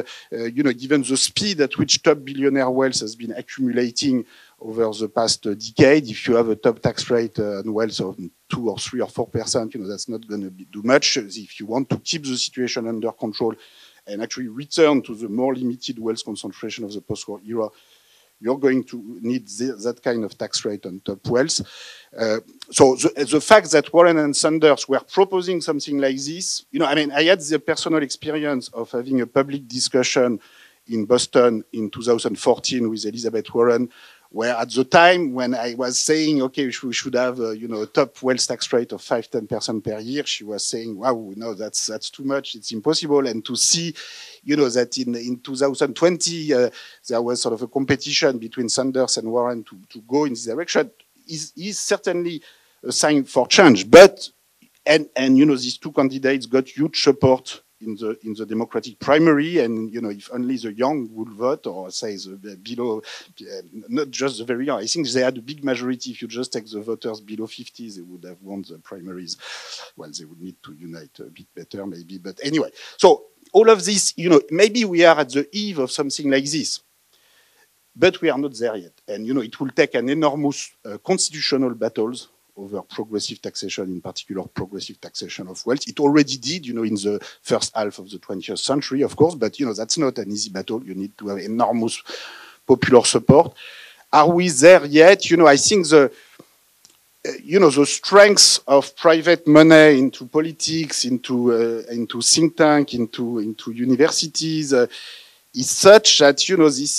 D: given the speed at which top billionaire wealth has been accumulating over the past decade, if you have a top tax rate on wealth of 2 or 3 or 4%, that's not going to do much. If you want to keep the situation under control and actually return to the more limited wealth concentration of the post-war era, you're going to need that kind of tax rate on top wealth. So the fact that Warren and Sanders were proposing something like this, I had the personal experience of having a public discussion in Boston in 2014 with Elizabeth Warren, where at the time when I was saying, okay, we should have a top wealth tax rate of 5-10% per year, she was saying, wow, no, that's too much, it's impossible. And to see, that in 2020 there was sort of a competition between Sanders and Warren to go in this direction is certainly a sign for change. But these two candidates got huge support in the Democratic primary, and if only the young would vote, or say the below, not just the very young. I think they had a big majority. If you just take the voters below 50, they would have won the primaries. Well, they would need to unite a bit better, maybe. But anyway, so all of this, maybe we are at the eve of something like this, but we are not there yet. And it will take an enormous constitutional battles over progressive taxation, in particular progressive taxation of wealth. It already did, in the first half of the 20th century, of course, but, that's not an easy battle. You need to have enormous popular support. Are we there yet? I think the strength of private money into politics, into think tank, into universities, is such that this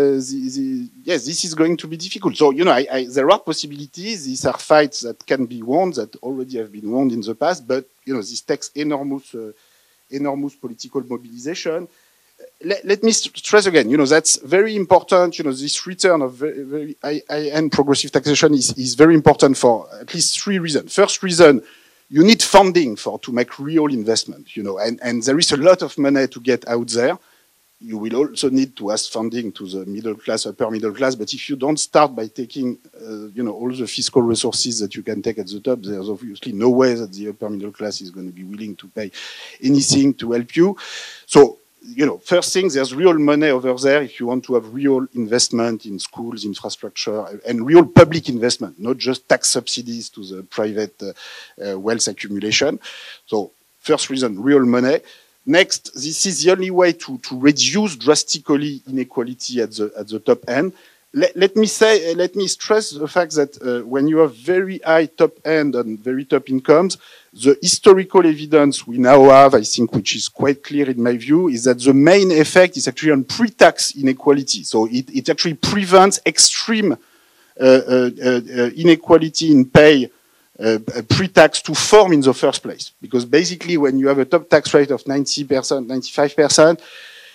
D: is going to be difficult. So there are possibilities. These are fights that can be won, that already have been won in the past. But this takes enormous political mobilization. Let me stress again. That's very important. This return of very high-end progressive taxation is very important for at least 3 reasons. First reason, you need funding to make real investment. And there is a lot of money to get out there. You will also need to ask funding to the middle class, upper middle class. But if you don't start by taking, all the fiscal resources that you can take at the top, there's obviously no way that the upper middle class is going to be willing to pay anything to help you. So, first thing, there's real money over there if you want to have real investment in schools, infrastructure, and real public investment, not just tax subsidies to the private wealth accumulation. So, first reason, real money. Next, this is the only way to reduce drastically inequality at the top end. Let me stress the fact that when you have very high top end and very top incomes, the historical evidence we now have, I think, which is quite clear in my view, is that the main effect is actually on pre-tax inequality. So it actually prevents extreme inequality in pay pre-tax to form in the first place. Because basically when you have a top tax rate of 90%, 95%,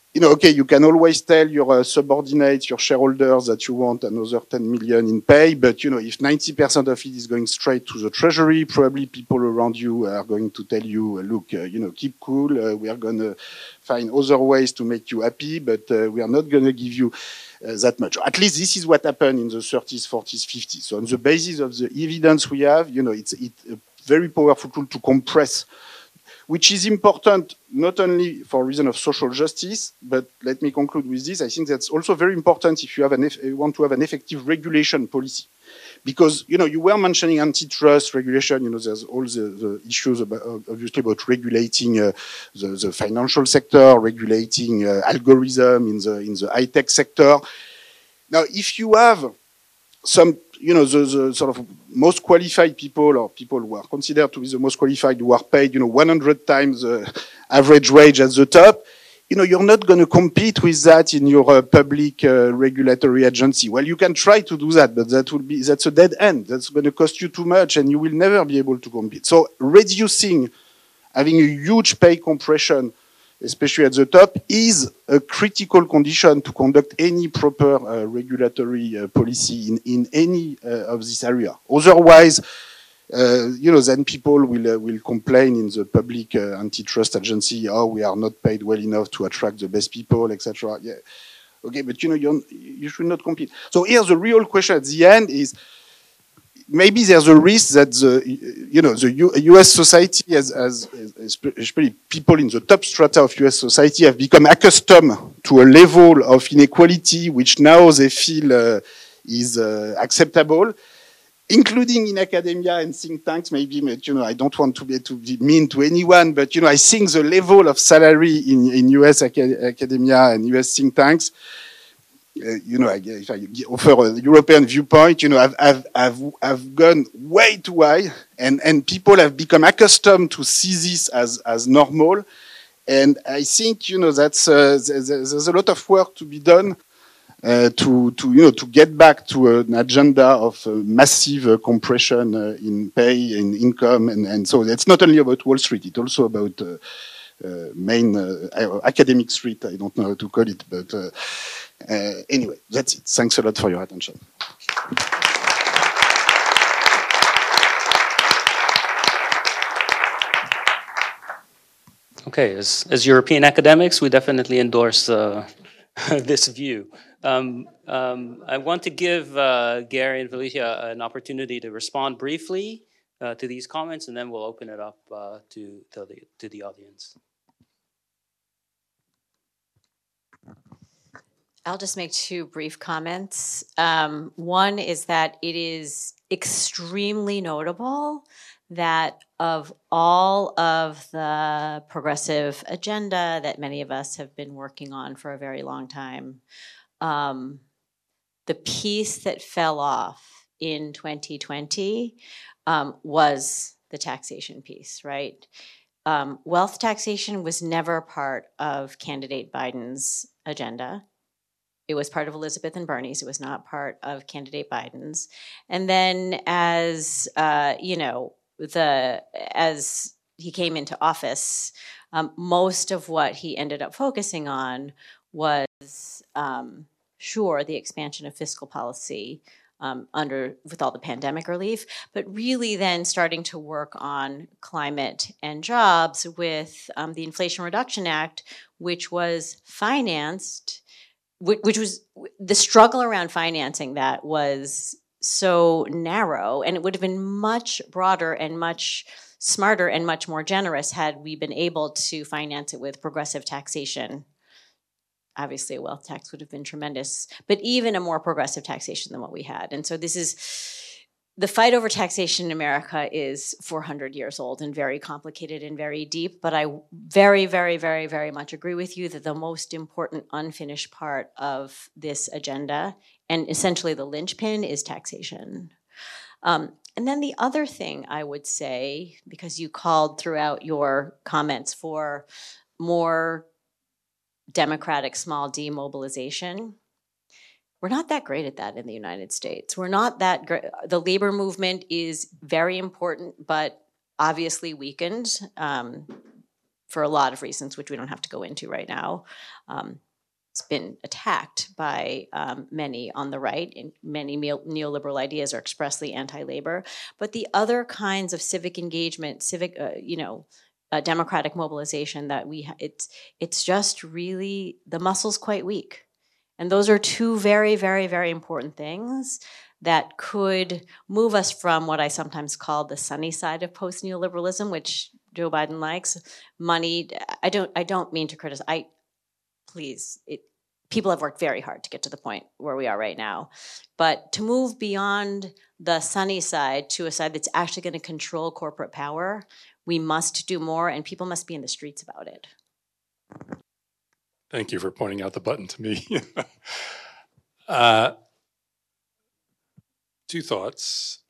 D: okay, you can always tell your subordinates, your shareholders that you want another 10 million in pay, but if 90% of it is going straight to the treasury, probably people around you are going to tell you, look, keep cool, we are going to find other ways to make you happy, but we are not going to give you that much. At least this is what happened in the 30s, 40s, 50s. So on the basis of the evidence we have, it's a very powerful tool to compress, which is important not only for reason of social justice, but let me conclude with this. I think that's also very important if you want to have an effective regulation policy. Because, you were mentioning antitrust regulation, there's all the issues obviously about regulating the financial sector, regulating algorithm in the high-tech sector. Now, if you have some, the sort of most qualified people or people who are considered to be the most qualified who are paid, 100 times the average wage at the top, you're not going to compete with that in your public regulatory agency. Well, you can try to do that, but that's a dead end. That's going to cost you too much and you will never be able to compete. So reducing, having a huge pay compression, especially at the top, is a critical condition to conduct any proper regulatory policy in any of this area. Otherwise, then people will complain in the public antitrust agency, oh, we are not paid well enough to attract the best people, etc. Yeah. Okay, but you should not compete. So here's the real question at the end is, maybe there's a risk that the U.S. society, especially people in the top strata of U.S. society, have become accustomed to a level of inequality which now they feel is acceptable, including in academia and think tanks. Maybe, I don't want to be mean to anyone, but I think the level of salary in U.S. academia and U.S. think tanks, if I offer a European viewpoint, I've gone way too high, and people have become accustomed to see this as normal. And I think, that's there's a lot of work to be done to get back to an agenda of massive compression in pay and income, and so it's not only about Wall Street; it's also about main academic street. I don't know how to call it, but anyway, that's it. Thanks a lot for your attention.
A: Okay, as European academics, we definitely endorse this view. I want to give Gary and Felicia an opportunity to respond briefly to these comments, and then we'll open it up to the audience.
C: I'll just make two brief comments. One is that it is extremely notable that of all of the progressive agenda that many of us have been working on for a very long time, the piece that fell off in 2020 was the taxation piece, right? Wealth taxation was never part of candidate Biden's agenda. It was part of Elizabeth and Bernie's. It was not part of candidate Biden's. And then as, as he came into office, most of what he ended up focusing on was, the expansion of fiscal policy with all the pandemic relief, but really then starting to work on climate and jobs with the Inflation Reduction Act, which was financed, which was the struggle around financing that was so narrow, and it would have been much broader and much smarter and much more generous had we been able to finance it with progressive taxation. Obviously, a wealth tax would have been tremendous, but even a more progressive taxation than what we had. And so the fight over taxation in America is 400 years old and very complicated and very deep, but I very, very, very, very much agree with you that the most important unfinished part of this agenda, and essentially the linchpin, is taxation. And then the other thing I would say, because you called throughout your comments for more democratic small d mobilization, we're not that great at that in the United States. We're not that great. The labor movement is very important, but obviously weakened for a lot of reasons, which we don't have to go into right now. It's been attacked by many on the right, and many neoliberal ideas are expressly anti-labor. But the other kinds of civic engagement, democratic mobilization that it's just really, the muscle's quite weak. And those are two very, very, very important things that could move us from what I sometimes call the sunny side of post-neoliberalism, which Joe Biden likes. Money, I don't mean to criticize, people have worked very hard to get to the point where we are right now. But to move beyond the sunny side to a side that's actually going to control corporate power, we must do more, and people must be in the streets about it.
B: Thank you for pointing out the button to me. Two thoughts.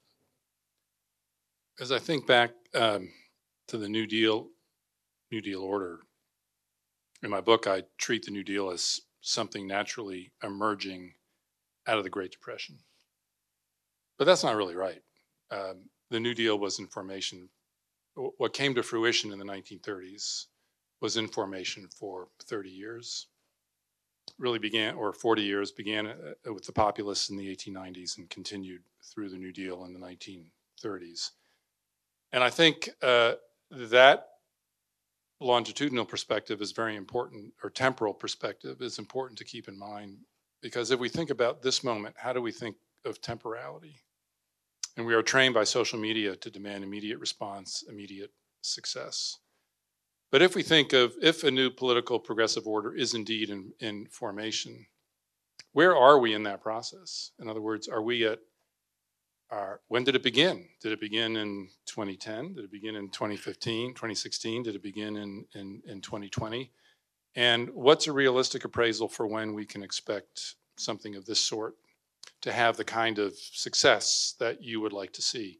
B: As I think back to the New Deal order, in my book, I treat the New Deal as something naturally emerging out of the Great Depression. But that's not really right. The New Deal was in formation. What came to fruition in the 1930s was in formation for 30 years. Really began, or 40 years, began with the populists in the 1890s and continued through the New Deal in the 1930s. And I think that longitudinal perspective is very important, or temporal perspective is important to keep in mind, because if we think about this moment, how do we think of temporality? And we are trained by social media to demand immediate response, immediate success. But if we think of, if a new political progressive order is indeed in formation, where are we in that process? In other words, are we at when did it begin? Did it begin in 2010? Did it begin in 2015, 2016? Did it begin in 2020? And what's a realistic appraisal for when we can expect something of this sort to have the kind of success that you would like to see?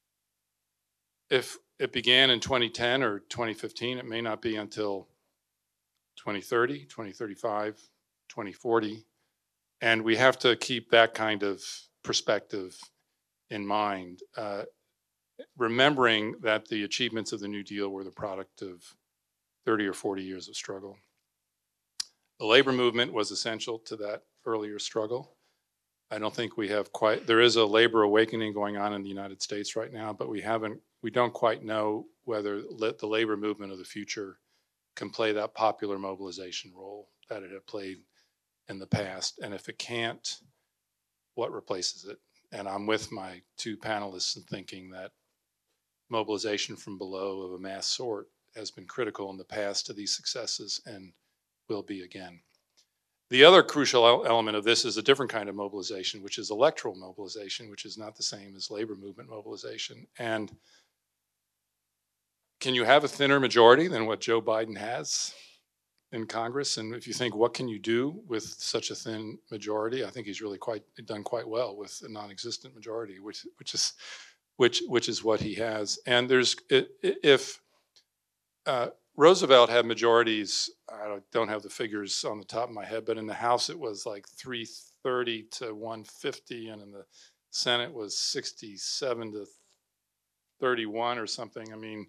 B: If it began in 2010 or 2015, it may not be until 2030, 2035, 2040. And we have to keep that kind of perspective in mind, remembering that the achievements of the New Deal were the product of 30 or 40 years of struggle. The labor movement was essential to that earlier struggle. I don't think we have quite, there is a labor awakening going on in the United States right now, but we don't quite know whether the labor movement of the future can play that popular mobilization role that it had played in the past. And if it can't, what replaces it? And I'm with my two panelists in thinking that mobilization from below of a mass sort has been critical in the past to these successes and will be again. The other crucial element of this is a different kind of mobilization, which is electoral mobilization, which is not the same as labor movement mobilization. And can you have a thinner majority than what Joe Biden has in Congress? And if you think, what can you do with such a thin majority? I think he's really done quite well with a non-existent majority, which is what he has. And if Roosevelt had majorities, I don't have the figures on the top of my head, but in the House it was like 330 to 150, and in the Senate was 67 to 31 or something. I mean,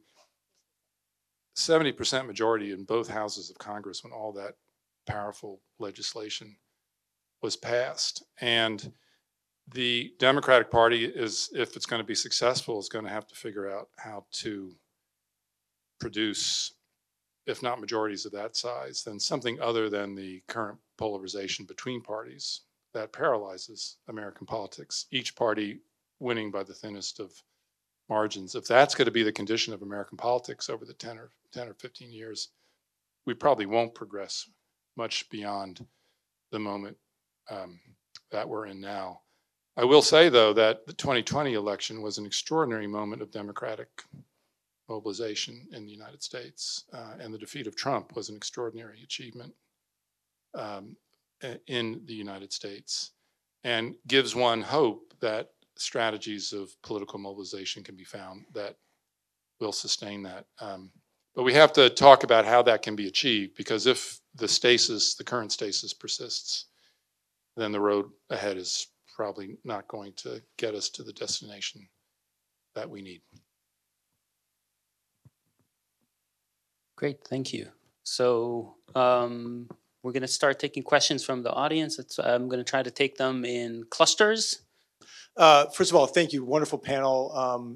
B: 70% majority in both houses of Congress when all that powerful legislation was passed. And the Democratic Party is, if it's going to be successful, is going to have to figure out how to produce, if not majorities of that size, then something other than the current polarization between parties that paralyzes American politics, each party winning by the thinnest of margins. If that's going to be the condition of American politics over the 10 or 15 years, we probably won't progress much beyond the moment that we're in now. I will say, though, that the 2020 election was an extraordinary moment of democratic mobilization in the United States, and the defeat of Trump was an extraordinary achievement in the United States, and gives one hope that strategies of political mobilization can be found that will sustain that. But we have to talk about how that can be achieved, because if the current stasis persists, then the road ahead is probably not going to get us to the destination that we need.
A: Great, thank you. So we're going to start taking questions from the audience. I'm going to try to take them in clusters.
E: First of all, thank you. Wonderful panel.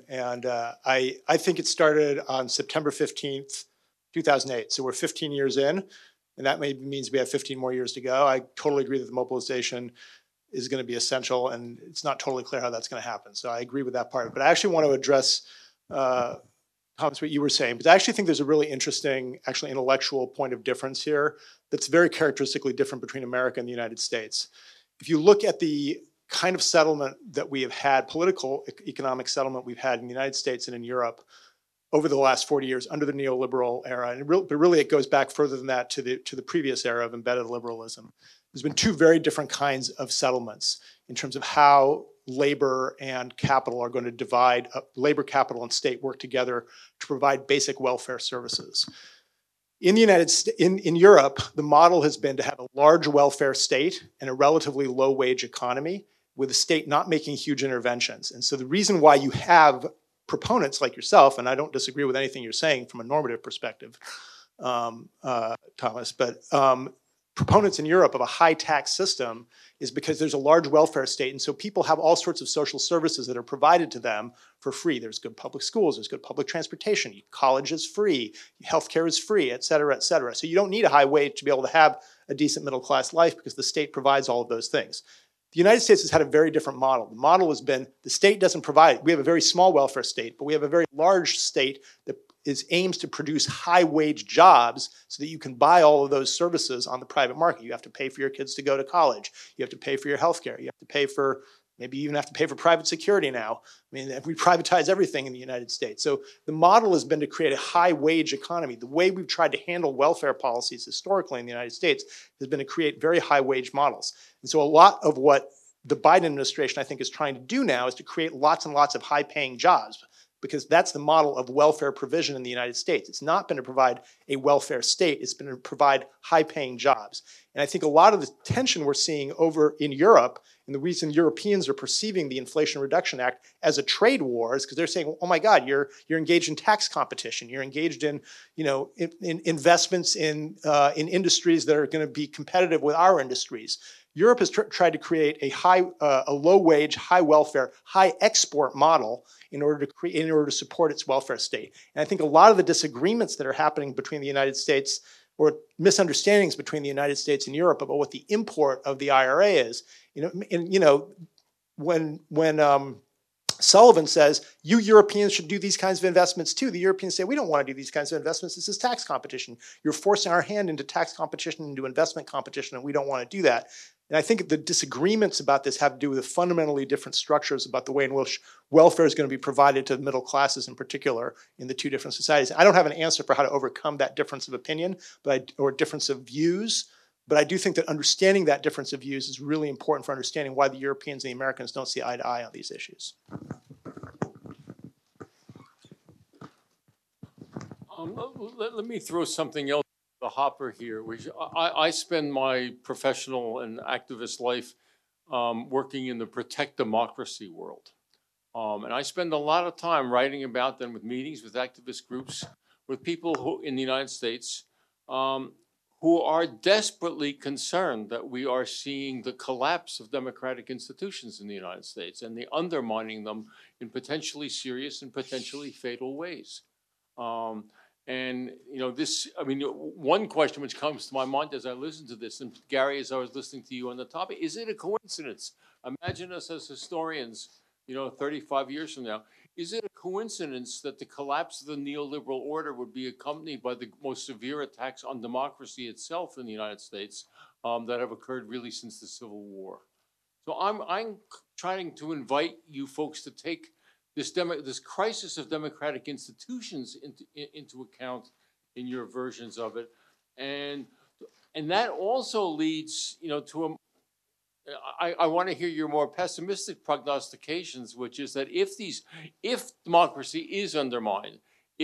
E: I think it started on September 15th, 2008. So we're 15 years in, and that maybe means we have 15 more years to go. I totally agree that the mobilization is going to be essential, and it's not totally clear how that's going to happen. So I agree with that part. But I actually want to address, Thomas, what you were saying, because I actually think there's a really interesting, actually intellectual point of difference here that's very characteristically different between America and the United States. If you look at the kind of settlement that we have had, political economic settlement we've had in the United States and in Europe over the last 40 years under the neoliberal era, but really it goes back further than that to the previous era of embedded liberalism. There's been two very different kinds of settlements in terms of how labor and capital are going to divide up, labor, capital, and state work together to provide basic welfare services. In the in Europe, the model has been to have a large welfare state and a relatively low wage economy, with the state not making huge interventions. And so the reason why you have proponents like yourself, and I don't disagree with anything you're saying from a normative perspective, Thomas, but proponents in Europe of a high tax system is because there's a large welfare state. And so people have all sorts of social services that are provided to them for free. There's good public schools, there's good public transportation, college is free, healthcare is free, et cetera, et cetera. So you don't need a high wage to be able to have a decent middle class life because the state provides all of those things. The United States has had a very different model. The model has been the state doesn't provide. We have a very small welfare state, but we have a very large state that aims to produce high wage jobs so that you can buy all of those services on the private market. You have to pay for your kids to go to college. You have to pay for your health care. You have to pay for, maybe you even have to pay for private security now. I mean, we privatize everything in the United States. So the model has been to create a high wage economy. The way we've tried to handle welfare policies historically in the United States has been to create very high wage models. And so a lot of what the Biden administration, I think, is trying to do now is to create lots and lots of high paying jobs, because that's the model of welfare provision in the United States. It's not been to provide a welfare state, it's been to provide high-paying jobs. And I think a lot of the tension we're seeing over in Europe, and the reason Europeans are perceiving the Inflation Reduction Act as a trade war is because they're saying, oh my God, you're engaged in tax competition, you're engaged in, in investments in industries that are going to be competitive with our industries. Europe has tried to create a low-wage, high-welfare, high-export model in order to support its welfare state. And I think a lot of the disagreements that are happening between the United States, or misunderstandings between the United States and Europe about what the import of the IRA is, when Sullivan says, you Europeans should do these kinds of investments too. The Europeans say, we don't want to do these kinds of investments. This is tax competition. You're forcing our hand into tax competition, into investment competition, and we don't want to do that. And I think the disagreements about this have to do with fundamentally different structures about the way in which welfare is going to be provided to the middle classes in particular in the two different societies. I don't have an answer for how to overcome that difference of opinion or difference of views, but I do think that understanding that difference of views is really important for understanding why the Europeans and the Americans don't see eye to eye on these issues.
F: Let me throw something else in the hopper here, which I spend my professional and activist life working in the protect democracy world. And I spend a lot of time writing about them with meetings, with activist groups, with people who in the United States who are desperately concerned that we are seeing the collapse of democratic institutions in the United States and the undermining them in potentially serious and potentially fatal ways. One question which comes to my mind as I listen to this, and Gary, as I was listening to you on the topic, is it a coincidence? Imagine us as historians, 35 years from now. Is it a coincidence that the collapse of the neoliberal order would be accompanied by the most severe attacks on democracy itself in the United States that have occurred really since the Civil War? So I'm trying to invite you folks to take this crisis of democratic institutions into account in your versions of it, and that also leads, to I want to hear your more pessimistic prognostications, which is that if democracy is undermined,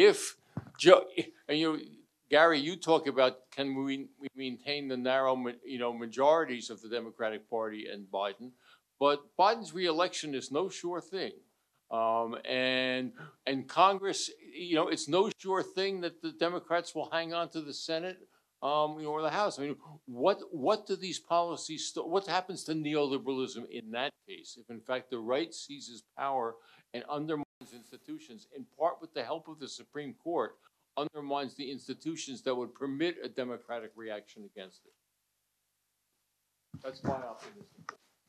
F: Gary, you talk about can we maintain the narrow, majorities of the Democratic Party and Biden, but Biden's reelection is no sure thing. And Congress, you know, it's no sure thing that the Democrats will hang on to the Senate, you know, or the House. I mean, what do these policies? What happens to neoliberalism in that case, if in fact the right seizes power and undermines institutions, in part with the help of the Supreme Court, undermines the institutions that would permit a democratic reaction against it? That's my optimism.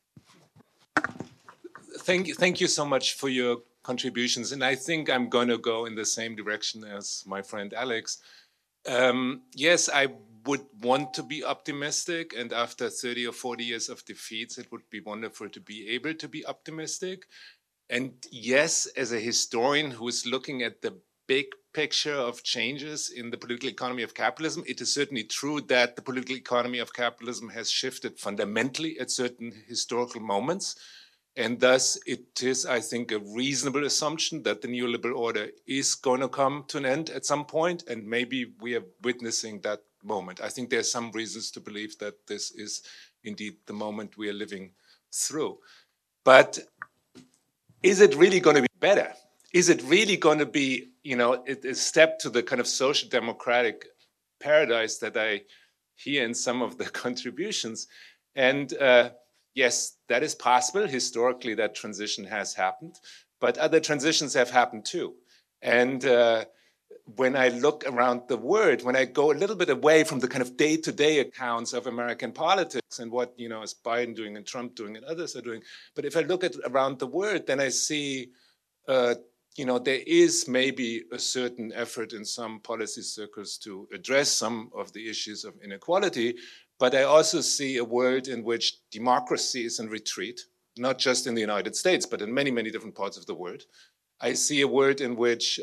G: Thank you so much for your contributions. And I think I'm going to go in the same direction as my friend Alex. Yes, I would want to be optimistic. And after 30 or 40 years of defeats, it would be wonderful to be able to be optimistic. And yes, as a historian who is looking at the big picture of changes in the political economy of capitalism, it is certainly true that the political economy of capitalism has shifted fundamentally at certain historical moments. And thus, it is, I think, a reasonable assumption that the neoliberal order is going to come to an end at some point, and maybe we are witnessing that moment. I think there are some reasons to believe that this is indeed the moment we are living through. But is it really going to be better? Is it really going to be, you know, a step to the kind of social democratic paradise that I hear in some of the contributions? And yes, that is possible. Historically, that transition has happened, but other transitions have happened too. And when I look around the world, when I go a little bit away from the kind of day-to-day accounts of American politics and what, you know, is Biden doing and Trump doing and others are doing, but if I look at around the world, then I see, you know, there is maybe a certain effort in some policy circles to address some of the issues of inequality. But I also see a world in which democracy is in retreat, not just in the United States, but in many, many different parts of the world. I see a world in which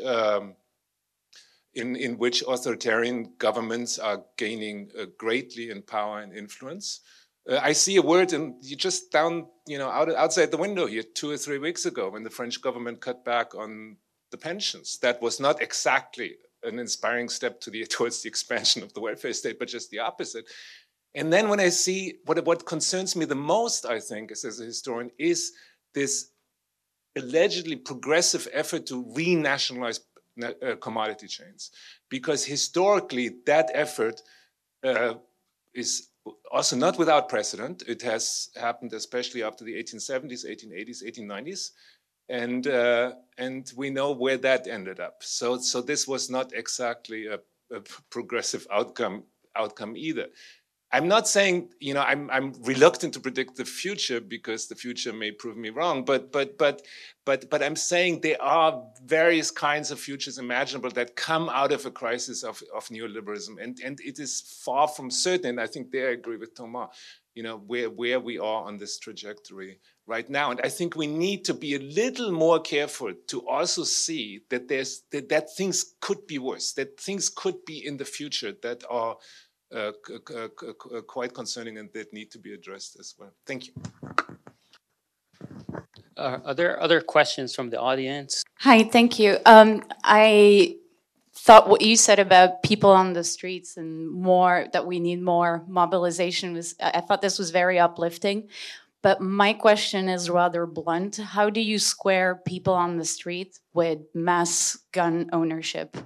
G: authoritarian governments are gaining greatly in power and influence. I see a world, and you just down, you know, outside the window here 2 or 3 weeks ago, when the French government cut back on the pensions. That was not exactly an inspiring step towards the expansion of the welfare state, but just the opposite. And then when I see what concerns me the most, I think, as a historian, is this allegedly progressive effort to renationalize commodity chains. Because historically, that effort is also not without precedent. It has happened especially after the 1870s, 1880s, 1890s. And we know where that ended up. So this was not exactly a progressive outcome either. I'm not saying, you know, I'm reluctant to predict the future because the future may prove me wrong, but I'm saying there are various kinds of futures imaginable that come out of a crisis of neoliberalism, and it is far from certain. And I think there I agree with Thomas, you know, where we are on this trajectory right now. And I think we need to be a little more careful to also see that that things could be worse, that things could be in the future that are quite concerning and that need to be addressed as well. Thank you.
A: Are there other questions from the audience?
H: Hi, thank you. I thought what you said about people on the streets and more, that we need more mobilization, I thought this was very uplifting. But my question is rather blunt. How do you square people on the street with mass gun ownership?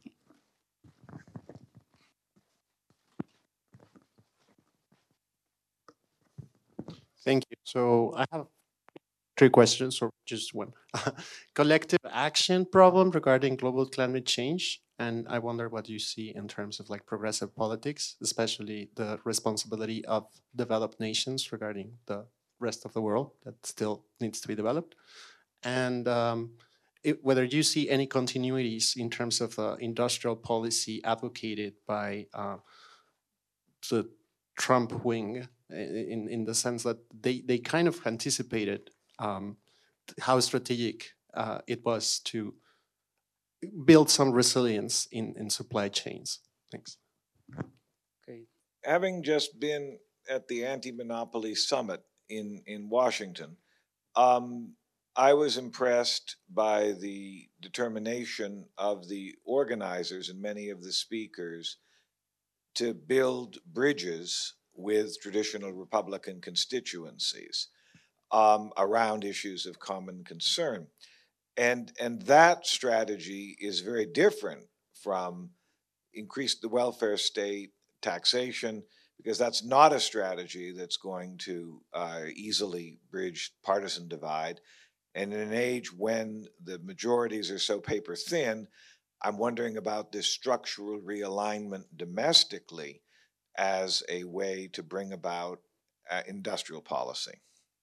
I: Thank you. So I have 3 questions, or just one. Collective action problem regarding global climate change. And I wonder what you see in terms of like progressive politics, especially the responsibility of developed nations regarding the rest of the world that still needs to be developed. And whether you see any continuities in terms of industrial policy advocated by the Trump wing, in the sense that they kind of anticipated how strategic it was to build some resilience in supply chains. Thanks.
A: Okay.
J: Having just been at the Anti-Monopoly Summit in Washington, I was impressed by the determination of the organizers and many of the speakers to build bridges with traditional Republican constituencies around issues of common concern. And that strategy is very different from increase the welfare state, taxation, because that's not a strategy that's going to easily bridge partisan divide. And in an age when the majorities are so paper thin, I'm wondering about this structural realignment domestically as a way to bring about industrial policy.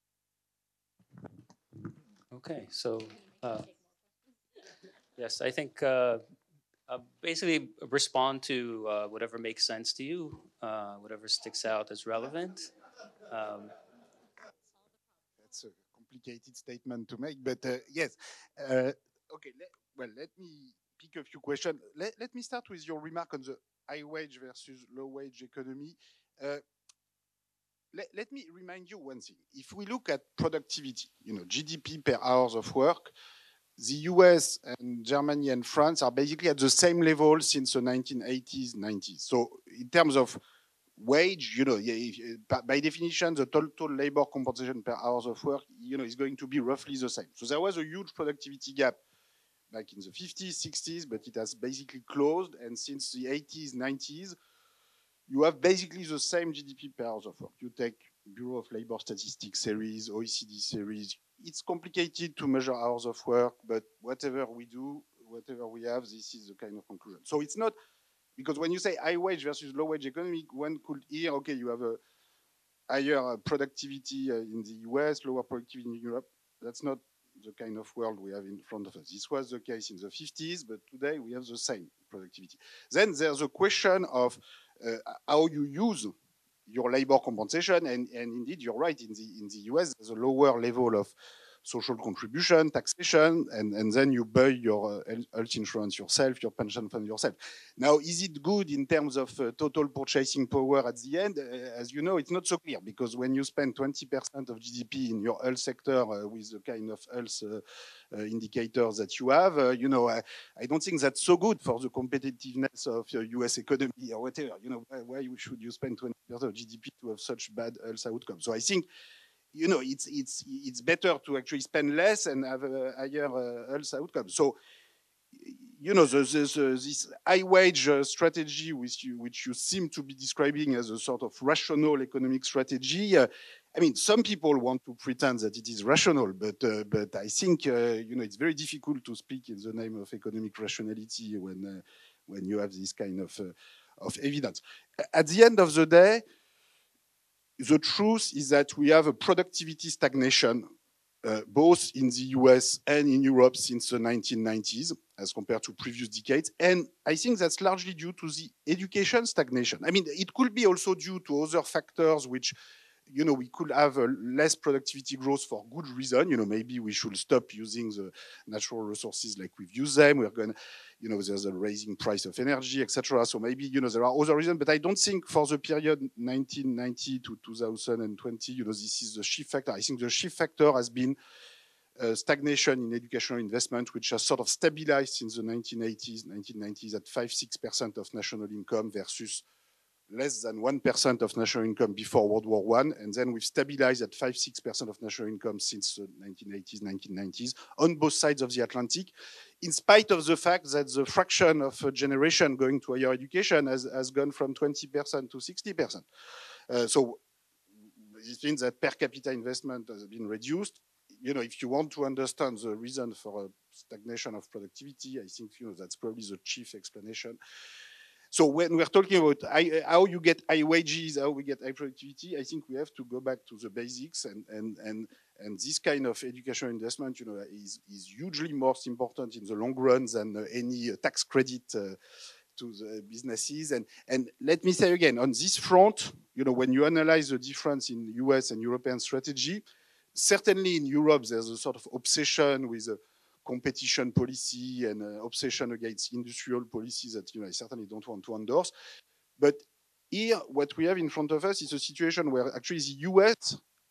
A: Okay, so yes, I think basically respond to whatever makes sense to you, whatever sticks out as relevant.
D: That's a complicated statement to make, but yes. Okay, let me pick a few questions. Let me start with your remark on the high wage versus low wage economy. Let me remind you one thing. If we look at productivity, GDP per hours of work, the US and Germany and France are basically at the same level since the 1980s, 90s. So in terms of wage, by definition, the total labor compensation per hours of work, is going to be roughly the same. So there was a huge productivity gap back in the 50s, 60s, but it has basically closed. And since the 80s, 90s, you have basically the same GDP per hours of work. You take Bureau of Labor Statistics series, OECD series. It's complicated to measure hours of work, but whatever we do, whatever we have, this is the kind of conclusion. So it's not, because when you say high wage versus low wage economy, one could hear, okay, you have a higher productivity in the US, lower productivity in Europe. That's not the kind of world we have in front of us. This was the case in the 50s, but today we have the same productivity. Then there's a question of how you use your labor compensation, and indeed you're right. In the US, there's a lower level of social contribution, taxation, and then you buy your health insurance yourself, your pension fund yourself. Now, is it good in terms of total purchasing power at the end? As you know, it's not so clear, because when you spend 20% of GDP in your health sector with the kind of health indicators that you have, I don't think that's so good for the competitiveness of your US economy or whatever. Why should you spend 20% of GDP to have such bad health outcomes? So I think, it's better to actually spend less and have a higher health outcome. So, this high wage strategy, which you seem to be describing as a sort of rational economic strategy. Some people want to pretend that it is rational, but I think it's very difficult to speak in the name of economic rationality when you have this kind of evidence. At the end of the day, the truth is that we have a productivity stagnation, both in the US and in Europe since the 1990s, as compared to previous decades. And I think that's largely due to the education stagnation. It could be also due to other factors, which, we could have a less productivity growth for good reason. Maybe we should stop using the natural resources like we've used them. We're going to, there's a rising price of energy, etc. So maybe, there are other reasons, but I don't think for the period 1990 to 2020, this is the shift factor. I think the shift factor has been stagnation in educational investment, which has sort of stabilized since the 1980s, 1990s at 5-6% of national income versus less than 1% of national income before World War I. And then we've stabilized at 5-6% of national income since the 1980s, 1990s on both sides of the Atlantic, in spite of the fact that the fraction of a generation going to higher education has gone from 20% to 60%. So this means that per capita investment has been reduced. If you want to understand the reason for a stagnation of productivity, I think that's probably the chief explanation. So when we're talking about how you get high wages, how we get high productivity, I think we have to go back to the basics, and this kind of educational investment, is hugely more important in the long run than any tax credit to the businesses. And let me say again, on this front, when you analyze the difference in US and European strategy, certainly in Europe, there's a sort of obsession with competition policy and obsession against industrial policies that I certainly don't want to endorse. But here, what we have in front of us is a situation where actually the US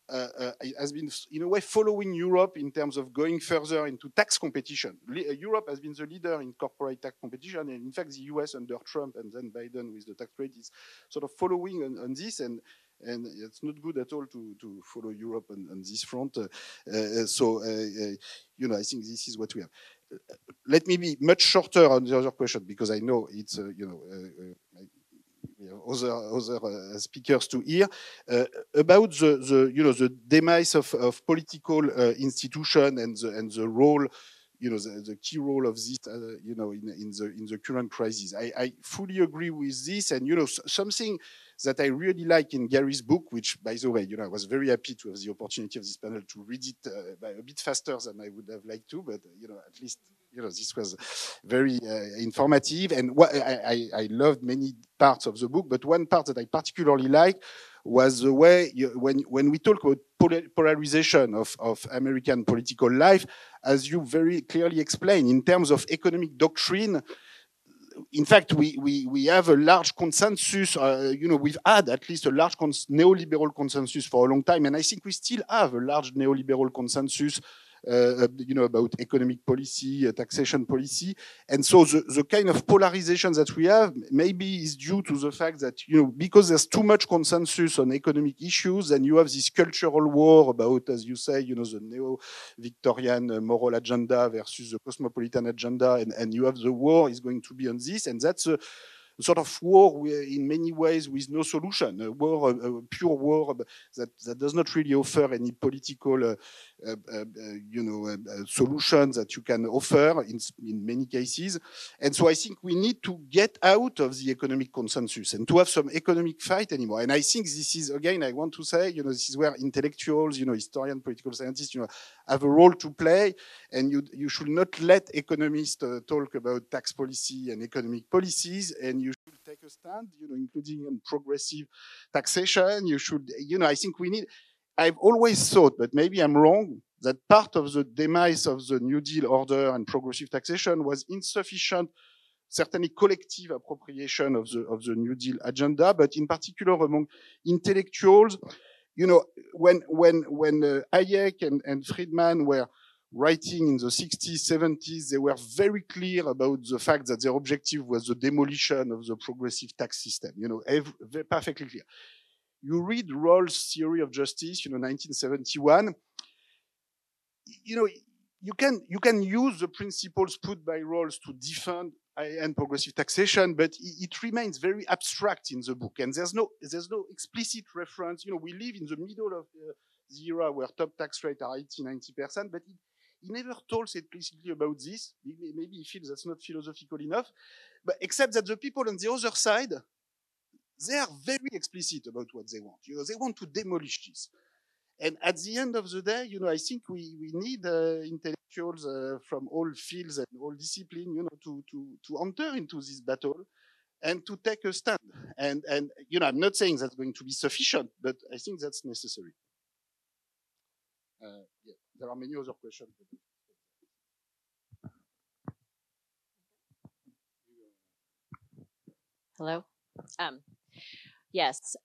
D: has been, in a way, following Europe in terms of going further into tax competition. Europe has been the leader in corporate tax competition, and in fact, the US under Trump and then Biden with the tax rate is sort of following on this, and it's not good at all to follow Europe on this front. You know, I think this is what we have. Let me be much shorter on the other question because I know it's other speakers to hear about the demise of political institution and the role, the key role of this, in the current crisis. I fully agree with this, and something that I really like in Gary's book, which, by the way, I was very happy to have the opportunity of this panel to read it a bit faster than I would have liked to, but at least this was very informative, and I loved many parts of the book, but one part that I particularly liked was the way when we talk about polarization of American political life, as you very clearly explained, in terms of economic doctrine. In fact, we have a large consensus. We've had at least a large neoliberal consensus for a long time, and I think we still have a large neoliberal consensus. About economic policy, taxation policy. And so the kind of polarization that we have maybe is due to the fact that, because there's too much consensus on economic issues, and you have this cultural war about, as you say, the neo-Victorian moral agenda versus the cosmopolitan agenda, and you have the war is going to be on this, and that's a sort of war in many ways with no solution, a pure war that does not really offer any political solutions that you can offer in many cases. And so I think we need to get out of the economic consensus and to have some economic fight anymore. And I think this is, again, I want to say, this is where intellectuals, historians, political scientists, have a role to play. And you should not let economists talk about tax policy and economic policies, and you should take a stand, including on progressive taxation. You should, I think we need. I've always thought, but maybe I'm wrong, that part of the demise of the New Deal order and progressive taxation was insufficient, certainly collective appropriation of the New Deal agenda, but in particular among intellectuals. When Hayek and Friedman were writing in the 60s, 70s, they were very clear about the fact that their objective was the demolition of the progressive tax system, perfectly clear. You read Rawls' Theory of Justice, 1971. You can use the principles put by Rawls to defend high-end progressive taxation, but it remains very abstract in the book, and there's no explicit reference. We live in the middle of the era where top tax rates are 80-90%, but he never talks explicitly about this. Maybe he feels that's not philosophical enough, but except that the people on the other side, they are very explicit about what they want. They want to demolish this. And at the end of the day, I think we need intellectuals from all fields and all disciplines, to enter into this battle and to take a stand. And I'm not saying that's going to be sufficient, but I think that's necessary. Yeah, there are many other questions.
C: Hello. Yes.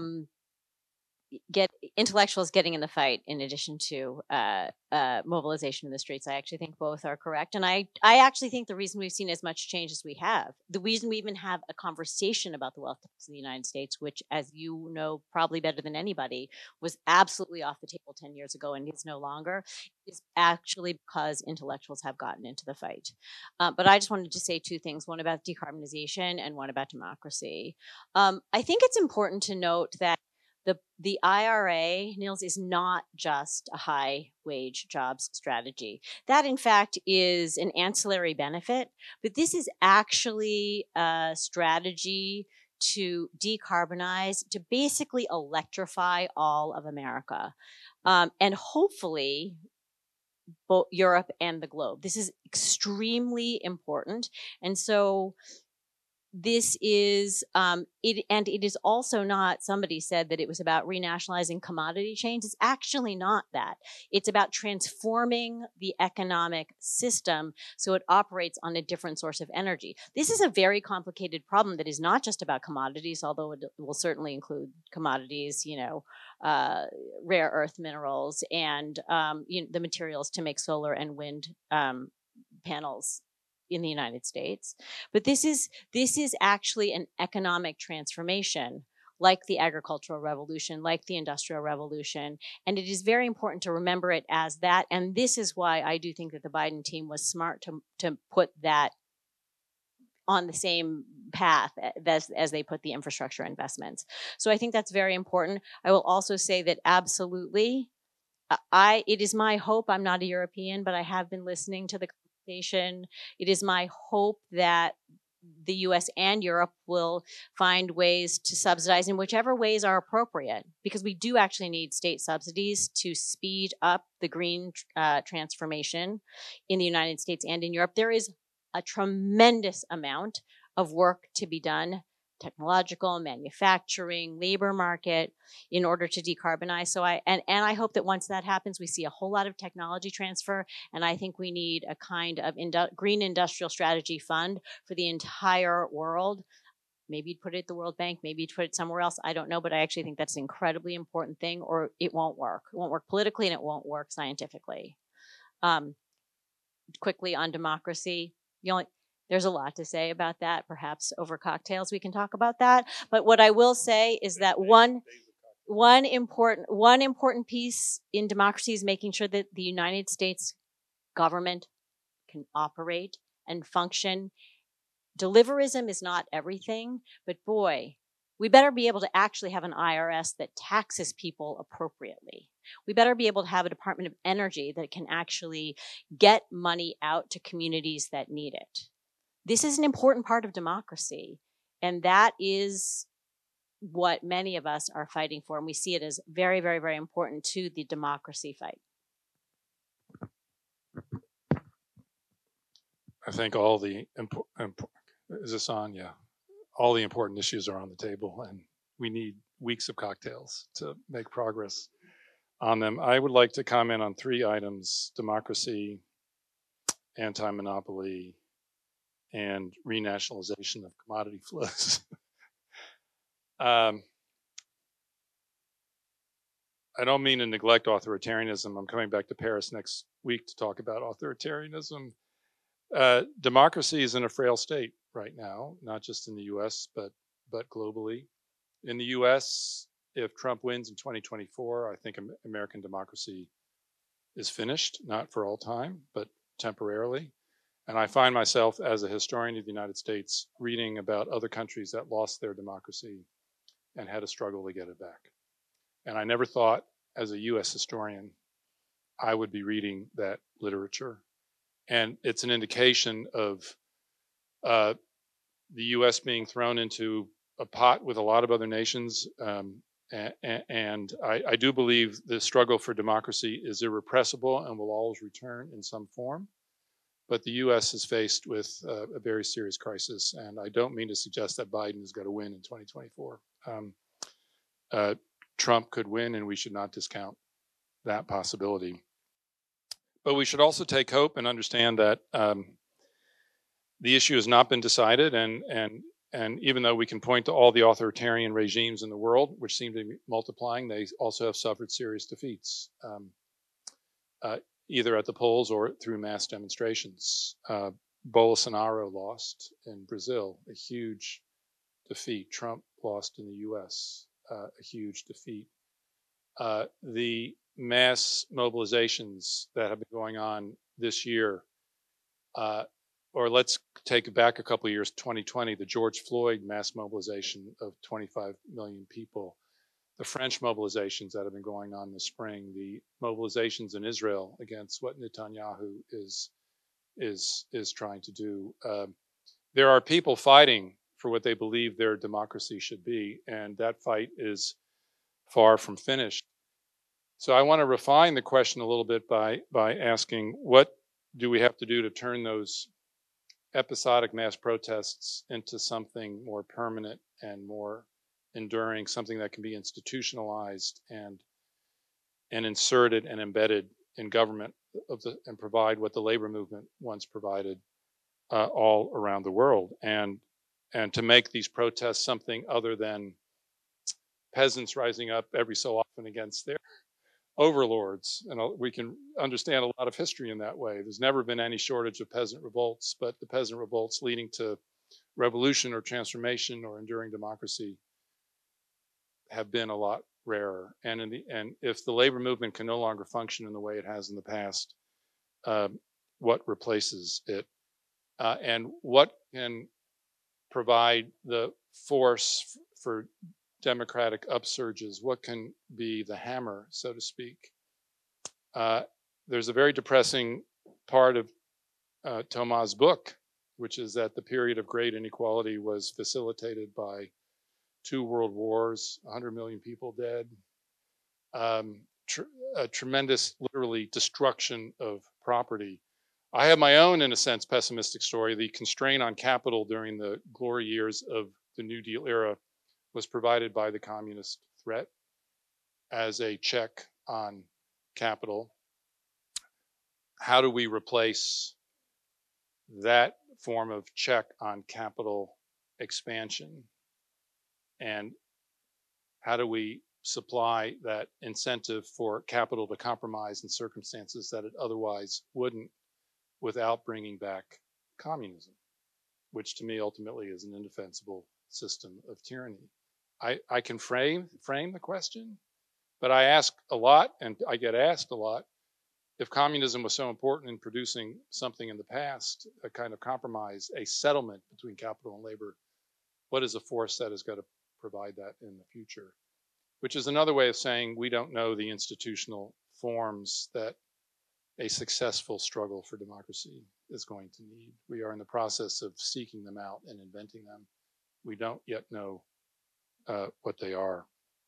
C: Intellectuals getting in the fight in addition to mobilization in the streets. I actually think both are correct. And I actually think the reason we've seen as much change as we have, the reason we even have a conversation about the wealth tax in the United States, which, as you know probably better than anybody, was absolutely off the table 10 years ago and is no longer, is actually because intellectuals have gotten into the fight. But I just wanted to say two things, one about decarbonization and one about democracy. I think it's important to note that the IRA, Niels, is not just a high wage jobs strategy. That, in fact, is an ancillary benefit, but this is actually a strategy to decarbonize, to basically electrify all of America, and hopefully both Europe and the globe. This is extremely important. And so this is it is also not, somebody said that it was about renationalizing commodity chains. It's actually not that. It's about transforming the economic system so it operates on a different source of energy. This is a very complicated problem that is not just about commodities, although it will certainly include commodities, rare earth minerals and the materials to make solar and wind panels in the United States. But this is actually an economic transformation, like the agricultural revolution, like the industrial revolution. And it is very important to remember it as that. And this is why I do think that the Biden team was smart to put that on the same path as they put the infrastructure investments. So I think that's very important. I will also say that absolutely, it is my hope, I'm not a European, but I have been listening to the conversation. It is my hope that the US and Europe will find ways to subsidize in whichever ways are appropriate, because we do actually need state subsidies to speed up the green transformation in the United States and in Europe. There is a tremendous amount of work to be done, technological, manufacturing, labor market, in order to decarbonize. So I hope that once that happens, we see a whole lot of technology transfer. And I think we need a kind of green industrial strategy fund for the entire world. Maybe you'd put it at the World Bank, maybe you'd put it somewhere else. I don't know, but I actually think that's an incredibly important thing, or it won't work. It won't work politically and it won't work scientifically. Quickly on democracy, there's a lot to say about that. Perhaps over cocktails we can talk about that. But what I will say is that one important piece in democracy is making sure that the United States government can operate and function. Deliverism is not everything, but boy, we better be able to actually have an IRS that taxes people appropriately. We better be able to have a Department of Energy that can actually get money out to communities that need it. This is an important part of democracy, and that is what many of us are fighting for, and we see it as very, very, very important to the democracy fight.
B: I think all the is this on? Yeah. All the important issues are on the table, and we need weeks of cocktails to make progress on them. I would like to comment on 3 items: democracy, anti-monopoly, and renationalization of commodity flows. I don't mean to neglect authoritarianism. I'm coming back to Paris next week to talk about authoritarianism. Democracy is in a frail state right now, not just in the US, but globally. In the US, if Trump wins in 2024, I think American democracy is finished, not for all time, but temporarily. And I find myself, as a historian of the United States, reading about other countries that lost their democracy and had a struggle to get it back. And I never thought, as a US historian, I would be reading that literature. And it's an indication of the US being thrown into a pot with a lot of other nations. And I do believe the struggle for democracy is irrepressible and will always return in some form. But the U.S. is faced with a very serious crisis, and I don't mean to suggest that Biden is going to win in 2024. Trump could win, and we should not discount that possibility. But we should also take hope and understand that the issue has not been decided, and even though we can point to all the authoritarian regimes in the world, which seem to be multiplying, they also have suffered serious defeats. Either at the polls or through mass demonstrations. Bolsonaro lost in Brazil, a huge defeat. Trump lost in the US, a huge defeat. The mass mobilizations that have been going on this year, or let's take it back a couple of years, 2020, the George Floyd mass mobilization of 25 million people. The French mobilizations that have been going on this spring, the mobilizations in Israel against what Netanyahu is trying to do. There are people fighting for what they believe their democracy should be, and that fight is far from finished. So I want to refine the question a little bit by asking, what do we have to do to turn those episodic mass protests into something more permanent and more enduring, something that can be institutionalized and inserted and embedded in government and provide what the labor movement once provided all around the world, and to make these protests something other than peasants rising up every so often against their overlords. And we can understand a lot of history in that way. There's never been any shortage of peasant revolts, but the peasant revolts leading to revolution or transformation or enduring democracy have been a lot rarer. And if the labor movement can no longer function in the way it has in the past, what replaces it? And what can provide the force for democratic upsurges? What can be the hammer, so to speak? There's a very depressing part of Thomas' book, which is that the period of great inequality was facilitated by 2 world wars, 100 million people dead, a tremendous, literally, destruction of property. I have my own, in a sense, pessimistic story. The constraint on capital during the glory years of the New Deal era was provided by the communist threat as a check on capital. How do we replace that form of check on capital expansion? And how do we supply that incentive for capital to compromise in circumstances that it otherwise wouldn't, without bringing back communism, which to me ultimately is an indefensible system of tyranny? I can frame the question, but I ask a lot, and I get asked a lot, if communism was so important in producing something in the past, a kind of compromise, a settlement between capital and labor, what is a force that has got to provide that in the future? Which is another way of saying we don't know the institutional forms that a successful struggle for democracy is going to need. We are in the process of seeking them out and inventing them. We don't yet know what they are.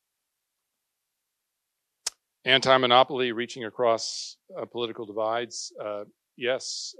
B: Anti-monopoly, reaching across political divides. Yes,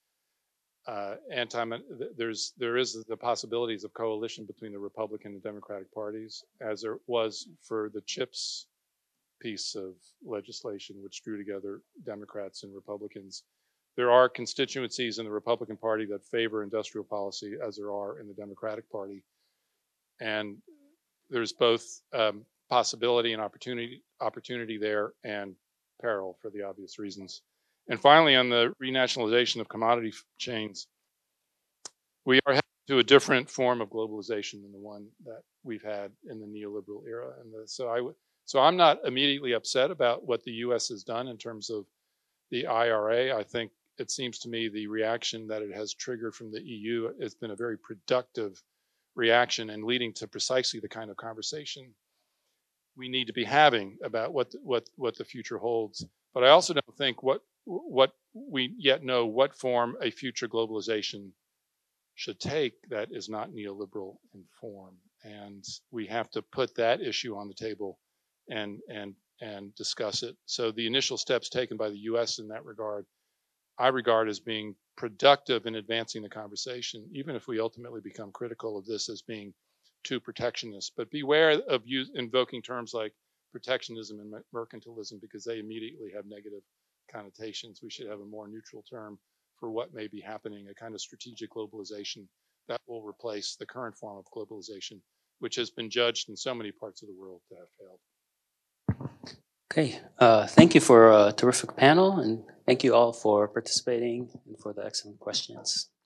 B: there is the possibilities of coalition between the Republican and Democratic parties, as there was for the CHIPS piece of legislation, which drew together Democrats and Republicans. There are constituencies in the Republican Party that favor industrial policy, as there are in the Democratic Party. And there's both possibility and opportunity there, and peril for the obvious reasons. And finally, on the renationalization of commodity chains, we are heading to a different form of globalization than the one that we've had in the neoliberal era. And so I'm not immediately upset about what the U.S. has done in terms of the IRA. I think it seems to me the reaction that it has triggered from the EU has been a very productive reaction and leading to precisely the kind of conversation we need to be having about what the future holds. But I also don't think what we yet know what form a future globalization should take that is not neoliberal in form. And we have to put that issue on the table and discuss it. So the initial steps taken by the US in that regard, I regard as being productive in advancing the conversation, even if we ultimately become critical of this as being too protectionist. But beware of invoking terms like protectionism and mercantilism, because they immediately have negative connotations. We should have a more neutral term for what may be happening, a kind of strategic globalization that will replace the current form of globalization, which has been judged in so many parts of the world to have failed.
A: Okay, thank you for a terrific panel, and thank you all for participating and for the excellent questions.